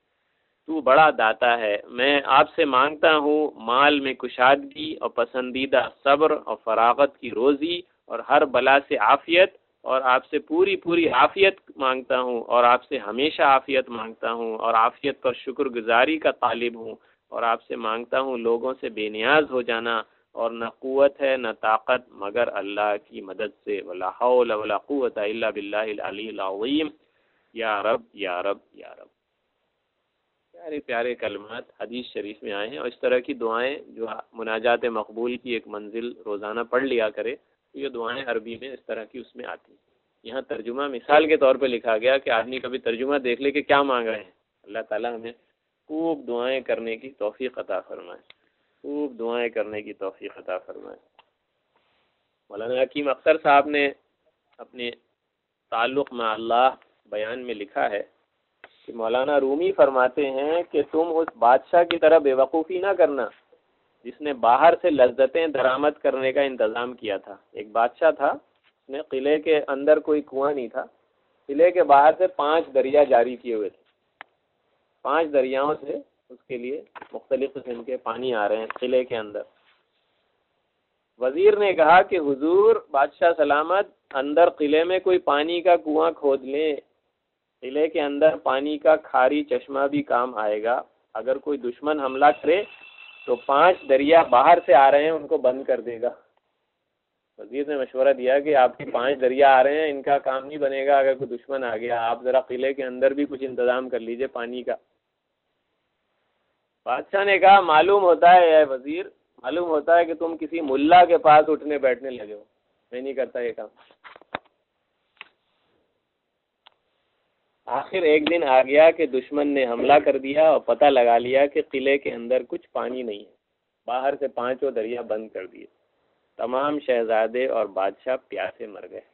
تو بڑا داتا ہے، میں آپ سے مانگتا ہوں مال میں کشادگی اور پسندیدہ صبر اور فراغت کی روزی اور ہر بلا سے عافیت، اور آپ سے پوری پوری عافیت مانگتا ہوں، اور آپ سے ہمیشہ عافیت مانگتا ہوں، اور عافیت پر شکر گزاری کا طالب ہوں، اور آپ سے مانگتا ہوں لوگوں سے بے نیاز ہو جانا، اور نہ قوت ہے نہ طاقت مگر اللہ کی مدد سے، ولا حول ولا قوت الا باللہ العلی العظیم، یا رب یا رب یا رب۔ پیارے پیارے کلمات حدیث شریف میں آئے ہیں، اور اس طرح کی دعائیں جو مناجات مقبول کی ایک منزل روزانہ پڑھ لیا کرے، تو یہ دعائیں عربی میں اس طرح کی اس میں آتی ہیں۔ یہاں ترجمہ مثال کے طور پہ لکھا گیا کہ آدمی کبھی ترجمہ دیکھ لے کہ کیا مانگ رہے ہیں۔ اللہ تعالیٰ ہمیں خوب دعائیں کرنے کی توفیق عطا فرمائے، خوب دعائیں کرنے کی توفیق عطا فرمائے۔ مولانا حکیم اختر صاحب نے اپنے تعلق مع اللہ بیان میں لکھا ہے کہ مولانا رومی فرماتے ہیں کہ تم اس بادشاہ کی طرح بے وقوفی نہ کرنا جس نے باہر سے لذتیں درآمد کرنے کا انتظام کیا تھا۔ ایک بادشاہ تھا، اس نے قلعے کے اندر کوئی کنواں نہیں تھا، قلعے کے باہر سے 5 دریا جاری کیے ہوئے تھے، 5 دریاؤں سے اس کے لیے مختلف قسم کے پانی آ رہے ہیں قلعے کے اندر۔ وزیر نے کہا کہ حضور بادشاہ سلامت، اندر قلعے میں کوئی پانی کا کنواں کھود لیں، قلعے کے اندر پانی کا کھاری چشمہ بھی کام آئے گا۔ اگر کوئی دشمن حملہ کرے تو 5 دریا باہر سے آ رہے ہیں، ان کو بند کر دے گا۔ وزیر نے مشورہ دیا کہ آپ کے 5 دریا آ رہے ہیں، ان کا کام نہیں بنے گا اگر کوئی دشمن آ گیا، آپ ذرا قلعے کے اندر بھی کچھ انتظام کر لیجئے پانی کا۔ بادشاہ نے کہا معلوم ہوتا ہے اے وزیر، معلوم ہوتا ہے کہ تم کسی ملا کے پاس اٹھنے بیٹھنے لگے ہو، میں نہیں کرتا یہ کام۔ آخر ایک دن آ گیا کہ دشمن نے حملہ کر دیا اور پتہ لگا لیا کہ قلعے کے اندر کچھ پانی نہیں ہے، باہر سے 5 دریا بند کر دیے۔ تمام شہزادے اور بادشاہ پیاسے مر گئے۔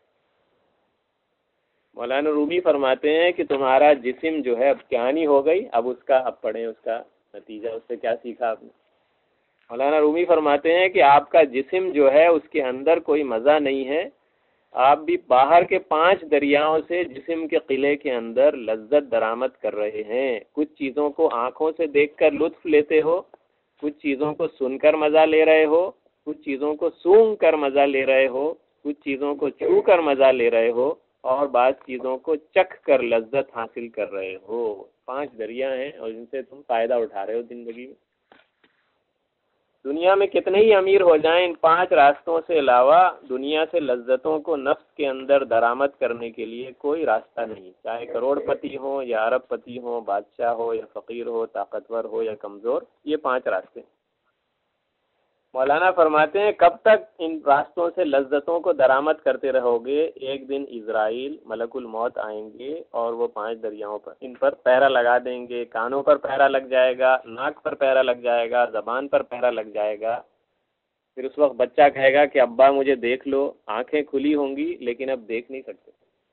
مولانا رومی فرماتے ہیں کہ تمہارا جسم جو ہے اب کہانی ہو گئی، اب اب پڑھیں اس کا نتیجہ، اس سے کیا سیکھا آپ نے۔ مولانا رومی فرماتے ہیں کہ آپ کا جسم جو ہے اس کے اندر کوئی مزہ نہیں ہے، آپ بھی باہر کے 5 دریاؤں سے جسم کے قلعے کے اندر لذت درآمد کر رہے ہیں۔ کچھ چیزوں کو آنکھوں سے دیکھ کر لطف لیتے ہو، کچھ چیزوں کو سن کر مزہ لے رہے ہو، کچھ چیزوں کو سونگھ کر مزہ لے رہے ہو، کچھ چیزوں کو چھو کر مزہ لے رہے ہو، اور بعض چیزوں کو چکھ کر لذت حاصل کر رہے ہو۔ 5 دریا ہیں اور ان سے تم فائدہ اٹھا رہے ہو زندگی میں۔ دنیا میں کتنے ہی امیر ہو جائیں، ان 5 راستوں سے علاوہ دنیا سے لذتوں کو نفس کے اندر درآمد کرنے کے لیے کوئی راستہ نہیں، چاہے کروڑ پتی ہو یا ارب پتی ہو، بادشاہ ہو یا فقیر ہو، طاقتور ہو یا کمزور، یہ 5 راستے۔ مولانا فرماتے ہیں کب تک ان راستوں سے لذتوں کو درآمد کرتے رہو گے؟ ایک دن عزرائیل ملک الموت آئیں گے اور وہ 5 دریاؤں پر ان پر پہرا لگا دیں گے، کانوں پر پہرا لگ جائے گا، ناک پر پہرا لگ جائے گا، زبان پر پہرا لگ جائے گا۔ پھر اس وقت بچہ کہے گا کہ ابا مجھے دیکھ لو، آنکھیں کھلی ہوں گی لیکن اب دیکھ نہیں سکتے۔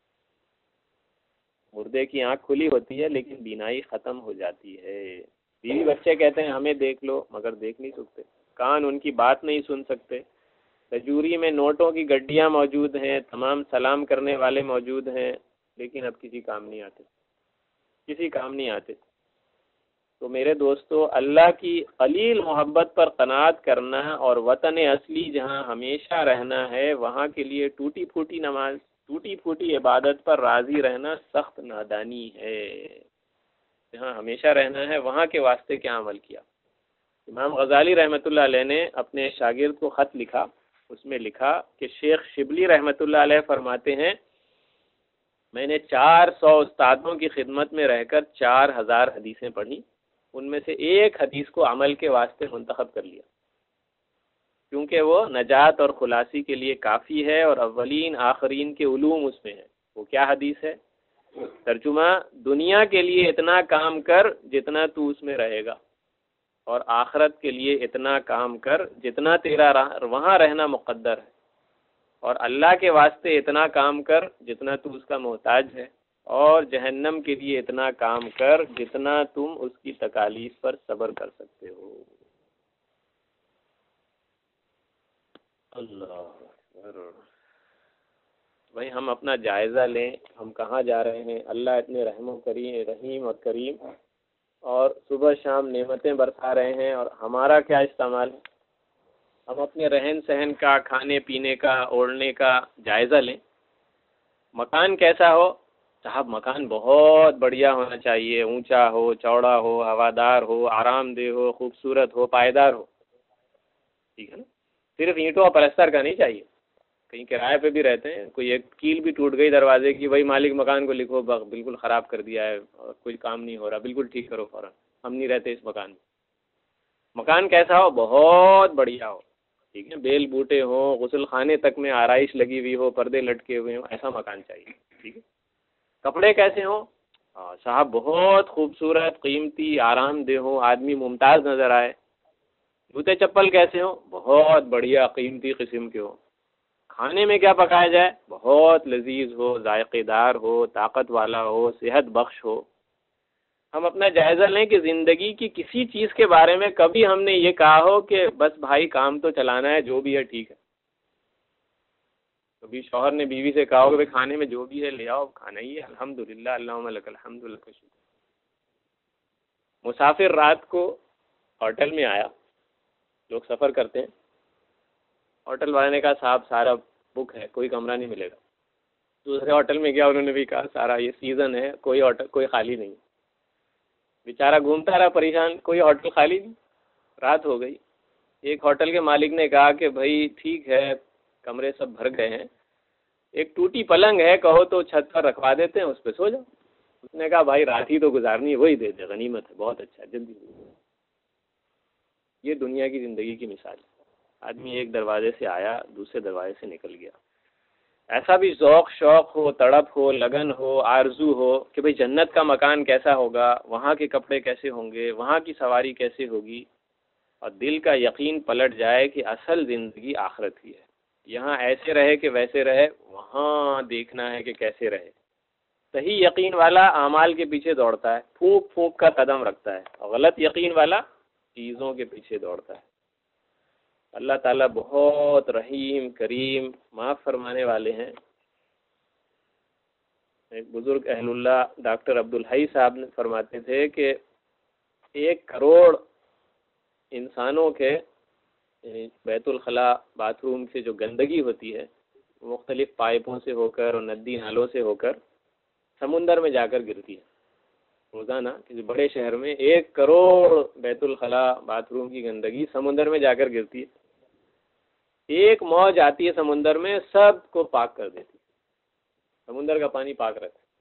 مردے کی آنکھ کھلی ہوتی ہے لیکن بینائی ختم ہو جاتی ہے۔ بیوی بچے کہتے ہیں ہمیں دیکھ لو مگر دیکھ نہیں سکتے، کان ان کی بات نہیں سن سکتے۔ تجوری میں نوٹوں کی گڈیاں موجود ہیں، تمام سلام کرنے والے موجود ہیں، لیکن اب کسی کام نہیں آتے، کسی کام نہیں آتے۔ تو میرے دوستو اللہ کی قلیل محبت پر قناعت کرنا اور وطن اصلی جہاں ہمیشہ رہنا ہے وہاں کے لیے ٹوٹی پھوٹی نماز، ٹوٹی پھوٹی عبادت پر راضی رہنا سخت نادانی ہے۔ جہاں ہمیشہ رہنا ہے وہاں کے واسطے کیا عمل کیا۔ امام غزالی رحمۃ اللہ علیہ نے اپنے شاگرد کو خط لکھا، اس میں لکھا کہ شیخ شبلی رحمۃ اللہ علیہ فرماتے ہیں میں نے 400 استادوں کی خدمت میں رہ کر 4000 حدیثیں پڑھی، ان میں سے ایک حدیث کو عمل کے واسطے منتخب کر لیا کیونکہ وہ نجات اور خلاصی کے لیے کافی ہے اور اولین آخرین کے علوم اس میں ہیں۔ وہ کیا حدیث ہے؟ ترجمہ، دنیا کے لیے اتنا کام کر جتنا تو اس میں رہے گا، اور آخرت کے لیے اتنا کام کر جتنا تیرا وہاں رہنا مقدر ہے، اور اللہ کے واسطے اتنا کام کر جتنا تو اس کا محتاج ہے، اور جہنم کے لیے اتنا کام کر جتنا تم اس کی تکالیف پر صبر کر سکتے ہو۔ اللہ اکبر۔ بھائی ہم اپنا جائزہ لیں، ہم کہاں جا رہے ہیں؟ اللہ اتنے رحیم اور کریم، اور صبح شام نعمتیں برسا رہے ہیں، اور ہمارا کیا استعمال ہے؟ ہم اپنے رہن سہن کا، کھانے پینے کا، اوڑھنے کا جائزہ لیں۔ مکان کیسا ہو؟ صاحب مکان بہت بڑھیا ہونا چاہیے، اونچا ہو، چوڑا ہو، ہوادار ہو، آرام دہ ہو، خوبصورت ہو، پائیدار ہو، ٹھیک ہے نا؟ صرف اینٹوں اور پلستر کا نہیں چاہیے۔ کہیں کرائے پہ بھی رہتے ہیں، کوئی ایک کیل بھی ٹوٹ گئی دروازے کی، وہی مالک مکان کو لکھو بالکل خراب کر دیا ہے اور کوئی کام نہیں ہو رہا، بالکل ٹھیک کرو فوراً، ہم نہیں رہتے اس مکان میں۔ مکان کیسا ہو؟ بہت بڑھیا ہو، ٹھیک ہے، بیل بوٹے ہوں، غسل خانے تک میں آرائش لگی ہوئی ہو، پردے لٹکے ہوئے ہوں، ایسا مکان چاہیے، ٹھیک ہے۔ کپڑے کیسے ہوں؟ صاحب بہت خوبصورت، قیمتی، آرام دہ ہوں، آدمی ممتاز نظر آئے۔ جوتے چپل کیسے ہوں؟ بہت بڑھیا، قیمتی قسم کے ہوں۔ کھانے میں کیا پکایا جائے؟ بہت لذیذ ہو، ذائقے دار ہو، طاقت والا ہو، صحت بخش ہو۔ ہم اپنا جائزہ لیں کہ زندگی کی کسی چیز کے بارے میں کبھی ہم نے یہ کہا ہو کہ بس بھائی کام تو چلانا ہے، جو بھی ہے ٹھیک ہے۔ کبھی شوہر نے بیوی سے کہا ہو کہ بھائی کھانے میں جو بھی ہے لے آؤ، کھانا ہی ہے، الحمدللہ، اللہم لک الحمد لک الشکر۔ مسافر رات کو ہوٹل میں آیا، لوگ سفر کرتے ہیں، ہوٹل والے نے کہا صاحب سارا بک ہے، کوئی کمرہ نہیں ملے گا۔ دوسرے ہوٹل میں گیا، انہوں نے بھی کہا سارا یہ سیزن ہے، کوئی خالی نہیں۔ بیچارہ گھومتا رہا پریشان، کوئی ہوٹل خالی نہیں۔ رات ہو گئی، ایک ہوٹل کے مالک نے کہا کہ بھائی ٹھیک ہے کمرے سب بھر گئے ہیں، ایک ٹوٹی پلنگ ہے، کہو تو چھت پر رکھوا دیتے ہیں، اس پہ سو جاؤ۔ اس نے کہا بھائی رات ہی تو گزارنی ہے، وہی دے دے، غنیمت ہے، بہت اچھا، جلدی۔ یہ دنیا کی زندگی کی مثال ہے۔ آدمی ایک دروازے سے آیا، دوسرے دروازے سے نکل گیا۔ ایسا بھی ذوق شوق ہو، تڑپ ہو، لگن ہو، آرزو ہو کہ بھئی جنت کا مکان کیسا ہوگا، وہاں کے کپڑے کیسے ہوں گے، وہاں کی سواری کیسے ہوگی، اور دل کا یقین پلٹ جائے کہ اصل زندگی آخرت کی ہے۔ یہاں ایسے رہے کہ ویسے رہے، وہاں دیکھنا ہے کہ کیسے رہے۔ صحیح یقین والا اعمال کے پیچھے دوڑتا ہے، پھونک پھونک کا قدم رکھتا ہے، اور غلط یقین والا چیزوں کے پیچھے دوڑتا ہے۔ اللہ تعالیٰ بہت رحیم، کریم، معاف فرمانے والے ہیں۔ ایک بزرگ اہل اللہ ڈاکٹر عبدالحی صاحب نے فرماتے تھے کہ 1 کروڑ انسانوں کے بیت الخلاء، باتھ روم سے جو گندگی ہوتی ہے مختلف پائپوں سے ہو کر اور ندی نالوں سے ہو کر سمندر میں جا کر گرتی ہے۔ روزانہ کسی بڑے شہر میں 1 کروڑ بیت الخلاء، باتھ روم کی گندگی سمندر میں جا کر گرتی ہے۔ ایک موج آتی ہے سمندر میں، سب کو پاک کر دیتی ہے، سمندر کا پانی پاک رہتا ہے۔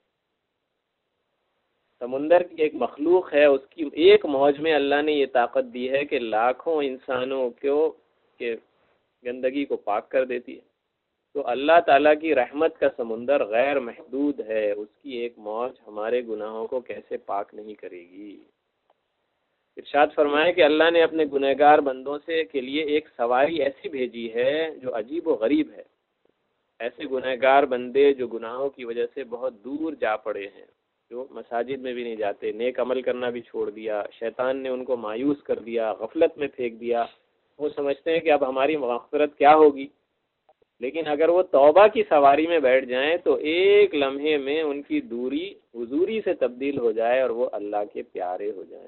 سمندر کی ایک مخلوق ہے، اس کی ایک موج میں اللہ نے یہ طاقت دی ہے کہ لاکھوں انسانوں کو کہ گندگی کو پاک کر دیتی ہے۔ تو اللہ تعالیٰ کی رحمت کا سمندر غیر محدود ہے، اس کی ایک موج ہمارے گناہوں کو کیسے پاک نہیں کرے گی۔ ارشاد فرمائے کہ اللہ نے اپنے گنہگار بندوں سے کے لیے ایک سواری ایسی بھیجی ہے جو عجیب و غریب ہے۔ ایسے گنہگار بندے جو گناہوں کی وجہ سے بہت دور جا پڑے ہیں، جو مساجد میں بھی نہیں جاتے، نیک عمل کرنا بھی چھوڑ دیا، شیطان نے ان کو مایوس کر دیا، غفلت میں پھینک دیا۔ وہ سمجھتے ہیں کہ اب ہماری مغفرت کیا ہوگی، لیکن اگر وہ توبہ کی سواری میں بیٹھ جائیں تو ایک لمحے میں ان کی دوری حضوری سے تبدیل ہو جائے اور وہ اللہ کے پیارے ہو جائیں۔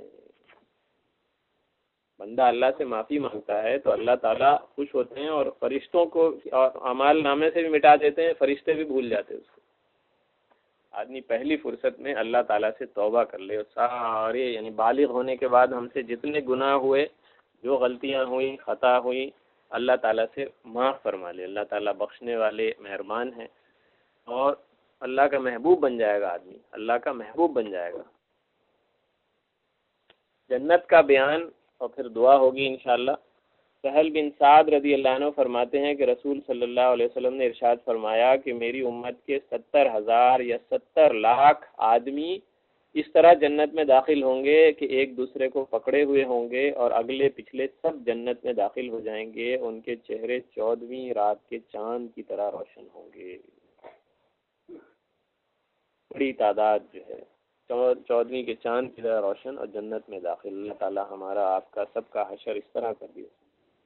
بندہ اللہ سے معافی مانگتا ہے تو اللہ تعالیٰ خوش ہوتے ہیں اور فرشتوں کو اور اعمال نامے سے بھی مٹا دیتے ہیں، فرشتے بھی بھول جاتے ہیں اس کو۔ آدمی پہلی فرصت میں اللہ تعالیٰ سے توبہ کر لے اور سارے یعنی بالغ ہونے کے بعد ہم سے جتنے گناہ ہوئے، جو غلطیاں ہوئیں، خطا ہوئیں، اللہ تعالیٰ سے معاف فرما لے۔ اللہ تعالیٰ بخشنے والے مہربان ہیں اور اللہ کا محبوب بن جائے گا آدمی، اللہ کا محبوب بن جائے گا۔ جنت کا بیان اور پھر دعا ہوگی انشاءاللہ۔ سہل بن سعد رضی اللہ عنہ فرماتے ہیں کہ رسول صلی اللہ علیہ وسلم نے ارشاد فرمایا کہ میری امت کے 70,000 یا 70 لاکھ آدمی اس طرح جنت میں داخل ہوں گے کہ ایک دوسرے کو پکڑے ہوئے ہوں گے اور اگلے پچھلے سب جنت میں داخل ہو جائیں گے، ان کے چہرے 14ویں رات کے چاند کی طرح روشن ہوں گے۔ بڑی تعداد جو ہے 14ویں کے چاند کی طرح روشن اور جنت میں داخل۔ اللہ تعالیٰ ہمارا آپ کا سب کا حشر اس طرح کر دیا۔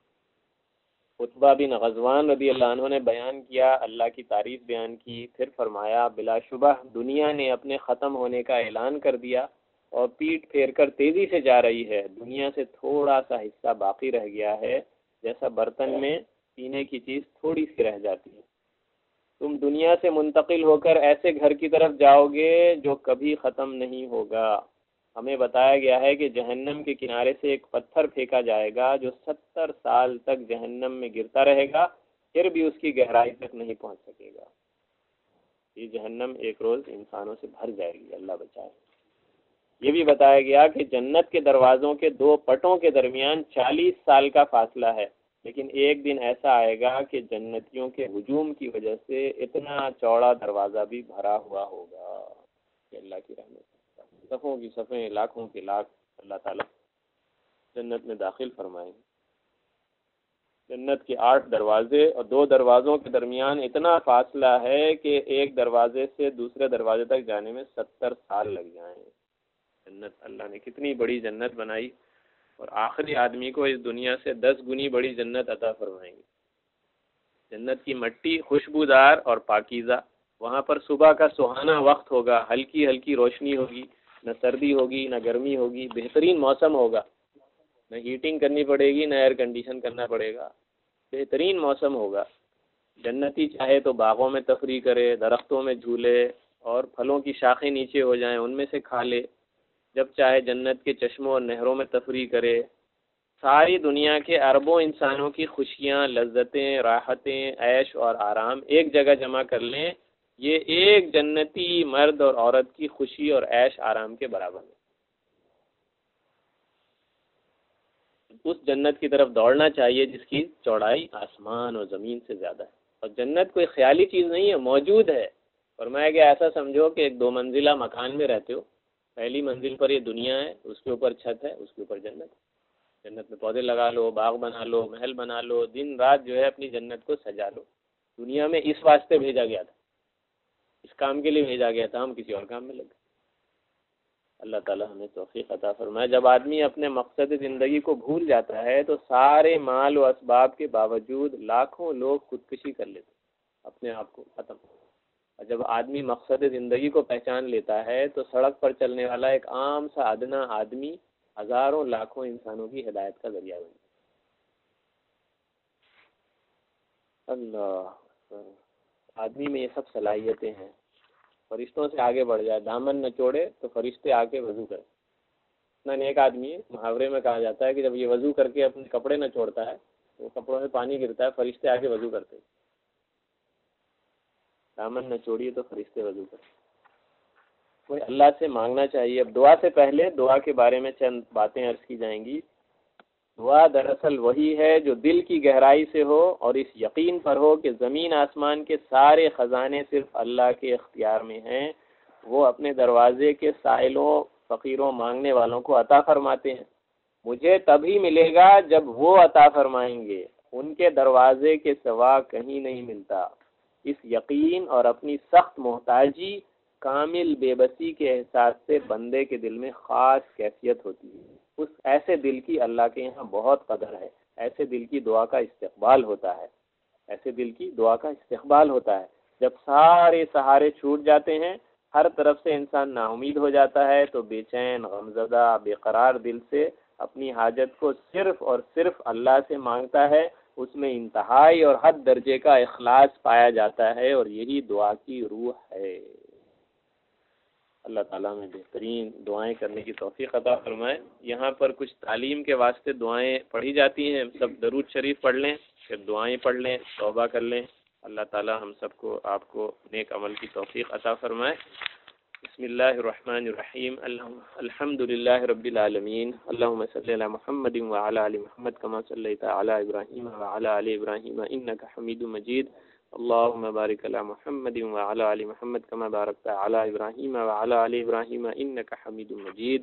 عتبہ بن غزوان رضی اللہ عنہ نے بیان کیا، اللہ کی تعریف بیان کی، پھر فرمایا بلا شبہ دنیا نے اپنے ختم ہونے کا اعلان کر دیا اور پیٹ پھیر کر تیزی سے جا رہی ہے۔ دنیا سے تھوڑا سا حصہ باقی رہ گیا ہے، جیسا برتن میں پینے کی چیز تھوڑی سی رہ جاتی ہے۔ تم دنیا سے منتقل ہو کر ایسے گھر کی طرف جاؤ گے جو کبھی ختم نہیں ہوگا۔ ہمیں بتایا گیا ہے کہ جہنم کے کنارے سے ایک پتھر پھینکا جائے گا جو 70 سال تک جہنم میں گرتا رہے گا، پھر بھی اس کی گہرائی تک نہیں پہنچ سکے گا۔ یہ جہنم ایک روز انسانوں سے بھر جائے گی، اللہ بچائے۔ یہ بھی بتایا گیا کہ جنت کے دروازوں کے 2 پٹوں کے درمیان 40 سال کا فاصلہ ہے، لیکن ایک دن ایسا آئے گا کہ جنتیوں کے ہجوم کی وجہ سے اتنا چوڑا دروازہ بھی بھرا ہوا ہوگا کہ اللہ کی رحمت، صفوں کی صفیں، لاکھوں کے لاکھ اللہ تعالیٰ جنت میں داخل فرمائیں۔ جنت کے 8 دروازے اور 2 دروازوں کے درمیان اتنا فاصلہ ہے کہ ایک دروازے سے دوسرے دروازے تک جانے میں 70 سال لگ جائیں۔ جنت اللہ نے کتنی بڑی جنت بنائی اور آخری آدمی کو اس دنیا سے 10 گنی بڑی جنت عطا فرمائیں گے۔ جنت کی مٹی خوشبودار اور پاکیزہ، وہاں پر صبح کا سہانا وقت ہوگا، ہلکی ہلکی روشنی ہوگی، نہ سردی ہوگی نہ گرمی ہوگی، بہترین موسم ہوگا، نہ ہیٹنگ کرنی پڑے گی نہ ایئر کنڈیشن کرنا پڑے گا، بہترین موسم ہوگا۔ جنتی چاہے تو باغوں میں تفریح کرے، درختوں میں جھولے اور پھلوں کی شاخیں نیچے ہو جائیں ان میں سے کھا لے، جب چاہے جنت کے چشموں اور نہروں میں تفریح کرے۔ ساری دنیا کے اربوں انسانوں کی خوشیاں، لذتیں، راحتیں، عیش اور آرام ایک جگہ جمع کر لیں، یہ ایک جنتی مرد اور عورت کی خوشی اور عیش آرام کے برابر ہے۔ اس جنت کی طرف دوڑنا چاہیے جس کی چوڑائی آسمان اور زمین سے زیادہ ہے، اور جنت کوئی خیالی چیز نہیں ہے، موجود ہے۔ فرمایا گیا ایسا سمجھو کہ ایک 2 منزلہ مکان میں رہتے ہو، پہلی منزل پر یہ دنیا ہے، اس کے اوپر چھت ہے، اس کے اوپر جنت ہے۔ جنت میں پودے لگا لو، باغ بنا لو، محل بنا لو، دن رات جو ہے اپنی جنت کو سجا لو۔ دنیا میں اس واسطے بھیجا گیا تھا، اس کام کے لیے بھیجا گیا تھا، ہم کسی اور کام میں لگ گئے۔ اللہ تعالیٰ ہمیں توفیق عطا فرمائے۔ جب آدمی اپنے مقصد زندگی کو بھول جاتا ہے تو سارے مال و اسباب کے باوجود لاکھوں لوگ خودکشی کر لیتے اپنے آپ کو ختم۔ اور جب آدمی مقصد زندگی کو پہچان لیتا ہے تو سڑک پر چلنے والا ایک عام سا ادنا آدمی ہزاروں لاکھوں انسانوں کی ہدایت کا ذریعہ بن جاتا۔ اللہ، آدمی میں یہ سب صلاحیتیں ہیں، فرشتوں سے آگے بڑھ جائے، دامن نہ چھوڑے تو فرشتے آ کے وضو کرے۔ اتنا نیک آدمی ہے، محاورے میں کہا جاتا ہے کہ جب یہ وضو کر کے اپنے کپڑے نہ چھوڑتا ہے تو کپڑوں میں پانی گرتا ہے، فرشتے آ کے وضو کرتے ہیں۔ دامن نہ چھوڑیے تو فرشتے وضو کریں۔ کوئی اللہ سے مانگنا چاہیے۔ اب دعا سے پہلے دعا کے بارے میں چند باتیں عرض کی جائیں گی۔ دعا دراصل وہی ہے جو دل کی گہرائی سے ہو اور اس یقین پر ہو کہ زمین آسمان کے سارے خزانے صرف اللہ کے اختیار میں ہیں، وہ اپنے دروازے کے سائلوں، فقیروں، مانگنے والوں کو عطا فرماتے ہیں۔ مجھے تبھی ملے گا جب وہ عطا فرمائیں گے، ان کے دروازے کے سوا کہیں نہیں ملتا۔ اس یقین اور اپنی سخت محتاجی، کامل بے بسی کے احساس سے بندے کے دل میں خاص کیفیت ہوتی ہے۔ اس ایسے دل کی اللہ کے یہاں بہت قدر ہے، ایسے دل کی دعا کا استقبال ہوتا ہے۔ ایسے دل کی دعا کا استقبال ہوتا ہے۔ جب سارے سہارے چھوٹ جاتے ہیں، ہر طرف سے انسان نا امید ہو جاتا ہے، تو بے چین، غمزدہ، بے قرار دل سے اپنی حاجت کو صرف اور صرف اللہ سے مانگتا ہے۔ اس میں انتہائی اور حد درجے کا اخلاص پایا جاتا ہے، اور یہی دعا کی روح ہے۔ اللہ تعالیٰ میں بہترین دعائیں کرنے کی توفیق عطا فرمائے۔ یہاں پر کچھ تعلیم کے واسطے دعائیں پڑھی جاتی ہیں، سب درود شریف پڑھ لیں، پھر دعائیں پڑھ لیں، توبہ کر لیں۔ اللہ تعالیٰ ہم سب کو، آپ کو نیک عمل کی توفیق عطا فرمائے۔ بسم اللہ الرحمن الرحیم، الحمد للہ رب العالمین، اللہم صلی علی محمد وعلی آل محمد کما صلیت علی ابراہیم وعلی آل ابراہیم انک حمید مجید، اللہم بارک علی محمد وعلی آل محمد کما بارکت علی ابراہیم وعلی آل ابراہیم انک حمید مجید۔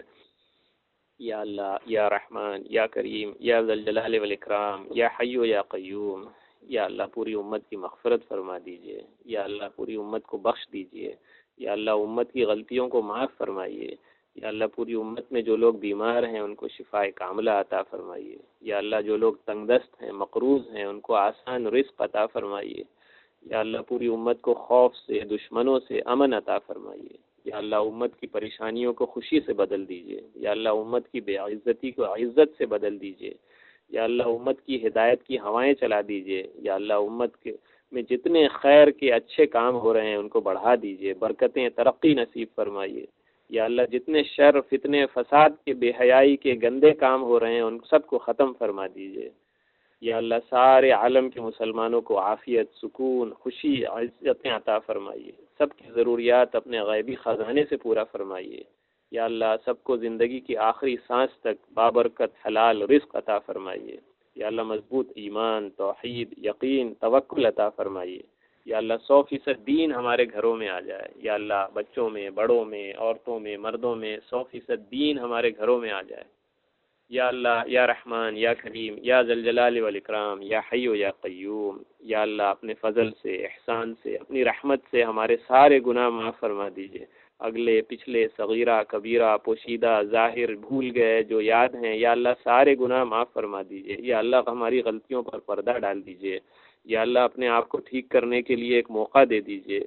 یا اللہ، یا رحمان، یا کریم، یا ذی الجلال والاکرام، یا حی یا قیوم، یا اللہ پوری امت کی مغفرت فرما دیجئے، یا اللہ پوری امت کو بخش دیجئے، یا اللہ امت کی غلطیوں کو معاف فرمائیے، یا اللہ پوری امت میں جو لوگ بیمار ہیں ان کو شفاء کاملہ عطا فرمائیے، یا اللہ جو لوگ تنگ دست ہیں، مقروض ہیں، ان کو آسان رزق عطا فرمائیے، یا اللہ پوری امت کو خوف سے، دشمنوں سے امن عطا فرمائیے، یا اللہ امت کی پریشانیوں کو خوشی سے بدل دیجئے، یا اللہ امت کی بے عزتی کو عزت سے بدل دیجئے، یا اللہ امت کی ہدایت کی ہوائیں چلا دیجئے، یا اللہ امت کے میں جتنے خیر کے اچھے کام ہو رہے ہیں ان کو بڑھا دیجئے، برکتیں ترقی نصیب فرمائیے، یا اللہ جتنے شر، فتنے، فساد کے، بے حیائی کے گندے کام ہو رہے ہیں ان سب کو ختم فرما دیجئے، یا اللہ سارے عالم کے مسلمانوں کو عافیت، سکون، خوشی، عزتیں عطا فرمائیے، سب کی ضروریات اپنے غیبی خزانے سے پورا فرمائیے، یا اللہ سب کو زندگی کی آخری سانس تک بابرکت حلال رزق عطا فرمائیے، یا اللہ مضبوط ایمان، توحید، یقین، توکل عطا فرمائیے، یا اللہ 100% دین ہمارے گھروں میں آ جائے، یا اللہ بچوں میں، بڑوں میں، عورتوں میں، مردوں میں 100% دین ہمارے گھروں میں آ جائے، یا اللہ، یا رحمان، یا کریم، یا ذی الجلال والاکرام، یا حی یا قیوم، یا اللہ اپنے فضل سے، احسان سے، اپنی رحمت سے ہمارے سارے گناہ معاف فرما دیجئے، اگلے پچھلے، صغیرہ کبیرہ، پوشیدہ ظاہر، بھول گئے جو یاد ہیں، یا اللہ سارے گناہ معاف فرما دیجئے، یا اللہ ہماری غلطیوں پر پردہ ڈال دیجئے، یا اللہ اپنے آپ کو ٹھیک کرنے کے لیے ایک موقع دے دیجئے،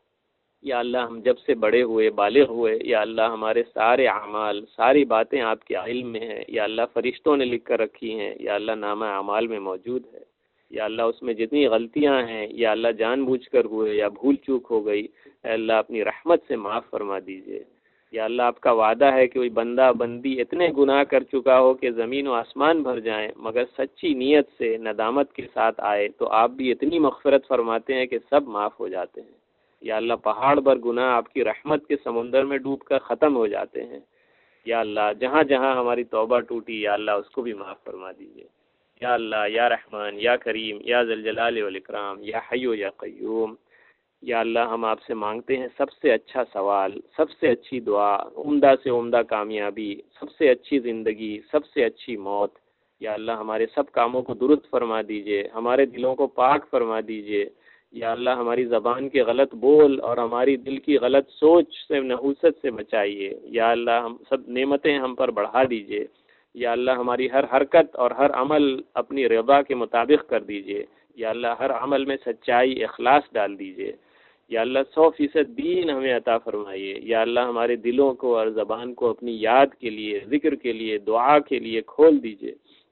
یا اللہ ہم جب سے بڑے ہوئے، بالغ ہوئے، یا اللہ ہمارے سارے اعمال، ساری باتیں آپ کے علم میں ہیں، یا اللہ فرشتوں نے لکھ کر رکھی ہیں، یا اللہ نامہ اعمال میں موجود ہے، یا اللہ اس میں جتنی غلطیاں ہیں، یا اللہ جان بوجھ کر ہوئے یا بھول چوک ہو گئی، اے اللہ اپنی رحمت سے معاف فرما دیجئے، یا اللہ آپ کا وعدہ ہے کہ کوئی بندہ بندی اتنے گناہ کر چکا ہو کہ زمین و آسمان بھر جائیں، مگر سچی نیت سے ندامت کے ساتھ آئے تو آپ بھی اتنی مغفرت فرماتے ہیں کہ سب معاف ہو جاتے ہیں، یا اللہ پہاڑ بھر گناہ آپ کی رحمت کے سمندر میں ڈوب کر ختم ہو جاتے ہیں، یا اللہ جہاں جہاں ہماری توبہ ٹوٹی، یا اللہ اس کو بھی معاف فرما دیجئے، یا اللہ، یا رحمان، یا کریم، یا ذی الجلال والاکرام، یا حی یا قیوم، یا اللہ ہم آپ سے مانگتے ہیں سب سے اچھا سوال، سب سے اچھی دعا، عمدہ سے عمدہ کامیابی، سب سے اچھی زندگی، سب سے اچھی موت، یا اللہ ہمارے سب کاموں کو درست فرما دیجئے، ہمارے دلوں کو پاک فرما دیجئے، یا اللہ ہماری زبان کے غلط بول اور ہماری دل کی غلط سوچ سے، نحوست سے بچائیے، یا اللہ ہم سب نعمتیں ہم پر بڑھا دیجئے، یا اللہ ہماری ہر حرکت اور ہر عمل اپنی رضا کے مطابق کر دیجئے، یا اللہ ہر عمل میں سچائی، اخلاص ڈال دیجئے، یا اللہ 100% دین ہمیں عطا فرمائیے، یا اللہ ہمارے دلوں کو اور زبان کو اپنی یاد کے لیے، ذکر کے لیے، دعا کے لیے کھول دیجئے،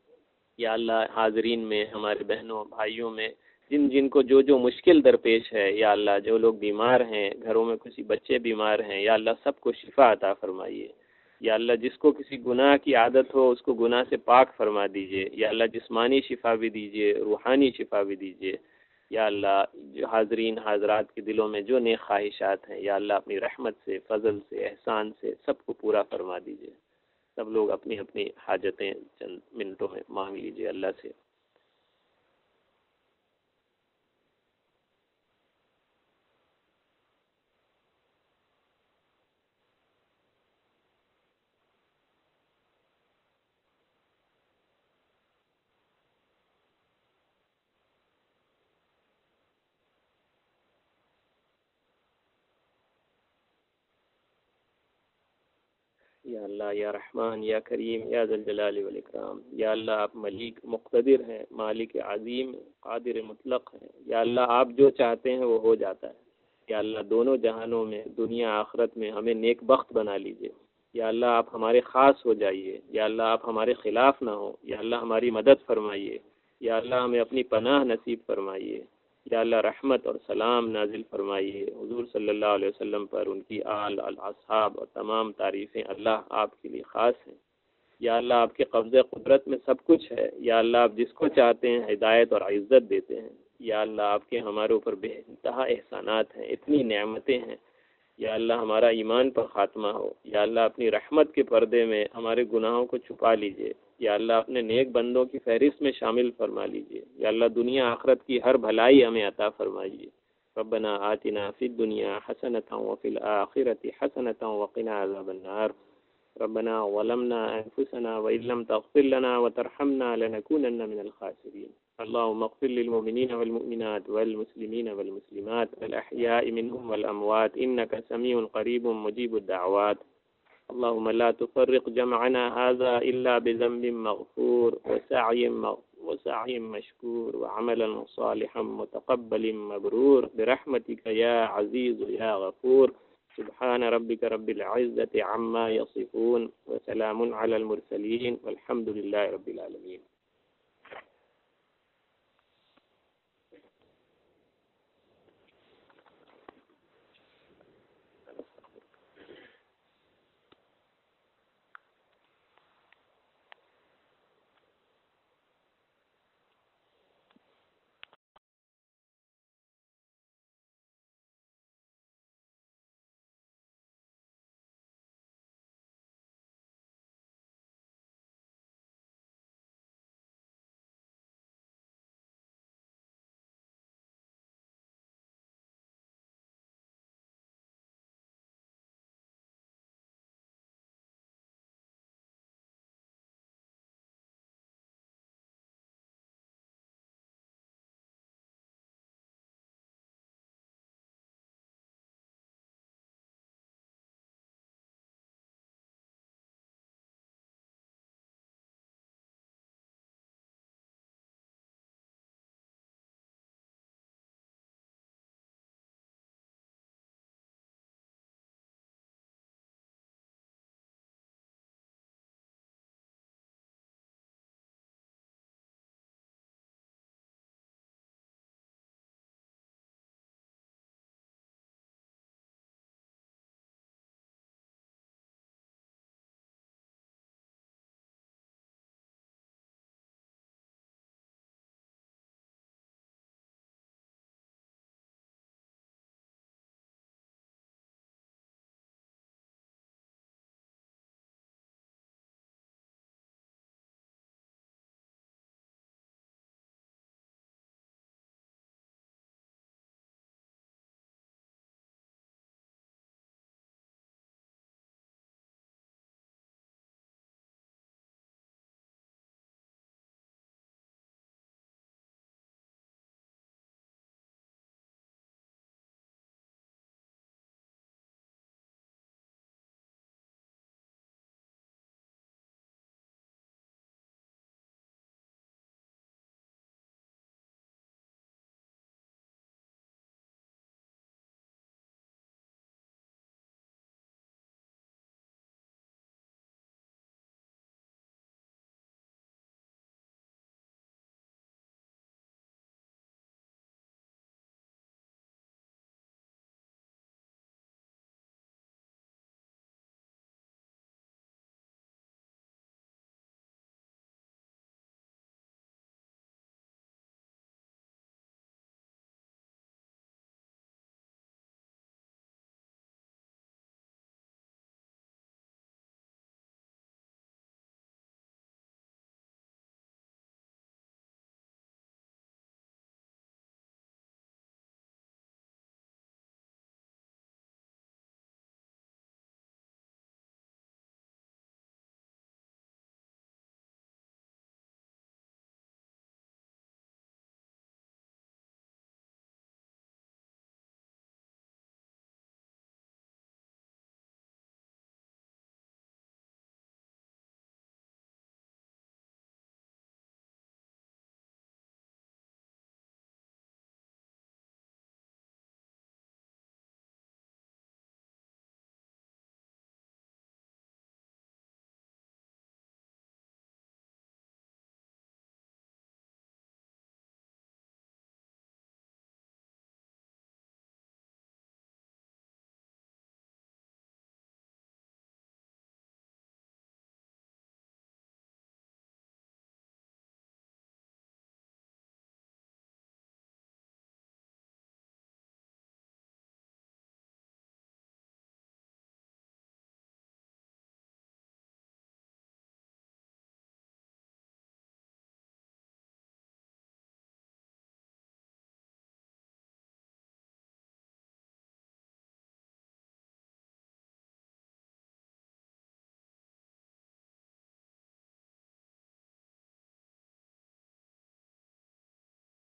یا اللہ حاضرین میں، ہمارے بہنوں بھائیوں میں جن جن کو جو جو مشکل درپیش ہے، یا اللہ جو لوگ بیمار ہیں، گھروں میں کسی بچے بیمار ہیں، یا اللہ سب کو شفا عطا فرمائیے، یا اللہ جس کو کسی گناہ کی عادت ہو اس کو گناہ سے پاک فرما دیجئے، یا اللہ جسمانی شفا بھی دیجئے، روحانی شفا بھی دیجئے، یا اللہ جو حاضرین حاضرات کے دلوں میں جو نیک خواہشات ہیں، یا اللہ اپنی رحمت سے، فضل سے، احسان سے سب کو پورا فرما دیجئے۔ سب لوگ اپنی اپنی حاجتیں چند منٹوں میں مانگ لیجئے اللہ سے۔ یا اللہ یا رحمان یا کریم یا ذی الجلال والاکرام، یا اللہ آپ ملیک مقتدر ہیں، مالک عظیم قادر مطلق ہیں، یا اللہ آپ جو چاہتے ہیں وہ ہو جاتا ہے، یا اللہ دونوں جہانوں میں دنیا آخرت میں ہمیں نیک بخت بنا لیجئے، یا اللہ آپ ہمارے خاص ہو جائیے، یا اللہ آپ ہمارے خلاف نہ ہو، یا اللہ ہماری مدد فرمائیے، یا اللہ ہمیں اپنی پناہ نصیب فرمائیے، یا اللہ رحمت اور سلام نازل فرمائیے حضور صلی اللہ علیہ وسلم پر، ان کی آل اصحاب اور تمام تعریفیں اللہ آپ کے لیے خاص ہیں، یا اللہ آپ کے قبضہ قدرت میں سب کچھ ہے، یا اللہ آپ جس کو چاہتے ہیں ہدایت اور عزت دیتے ہیں، یا اللہ آپ کے ہمارے اوپر بے انتہا احسانات ہیں، اتنی نعمتیں ہیں، یا اللہ ہمارا ایمان پر خاتمہ ہو، یا اللہ اپنی رحمت کے پردے میں ہمارے گناہوں کو چھپا لیجئے، یا اللہ اپنے نیک بندوں کی فہرست میں شامل فرما لیجئے، یا اللہ دنیا آخرت کی ہر بھلائی ہمیں عطا فرمائیے۔ ربنا آتنا فی الدنیا حسنة وفی الآخرة حسنة وقنا عذاب النار۔ ربنا ظلمنا أنفسنا وإن لم تغفر لنا وترحمنا لنكونن من الخاسرين۔ اللهم اغفر للمؤمنين والمؤمنات والمسلمين والمسلمات الأحياء منهم والأموات إنك سميع قريب مجيب الدعوات۔ اللهم لا تفرق جمعنا هذا إلا بذنب مغفور وسعي مشكور وعملا صالحا متقبل مبرور برحمتك يا عزيز يا غفور۔ سبحان ربك رب العزة عما يصفون وسلام على المرسلين والحمد لله رب العالمين۔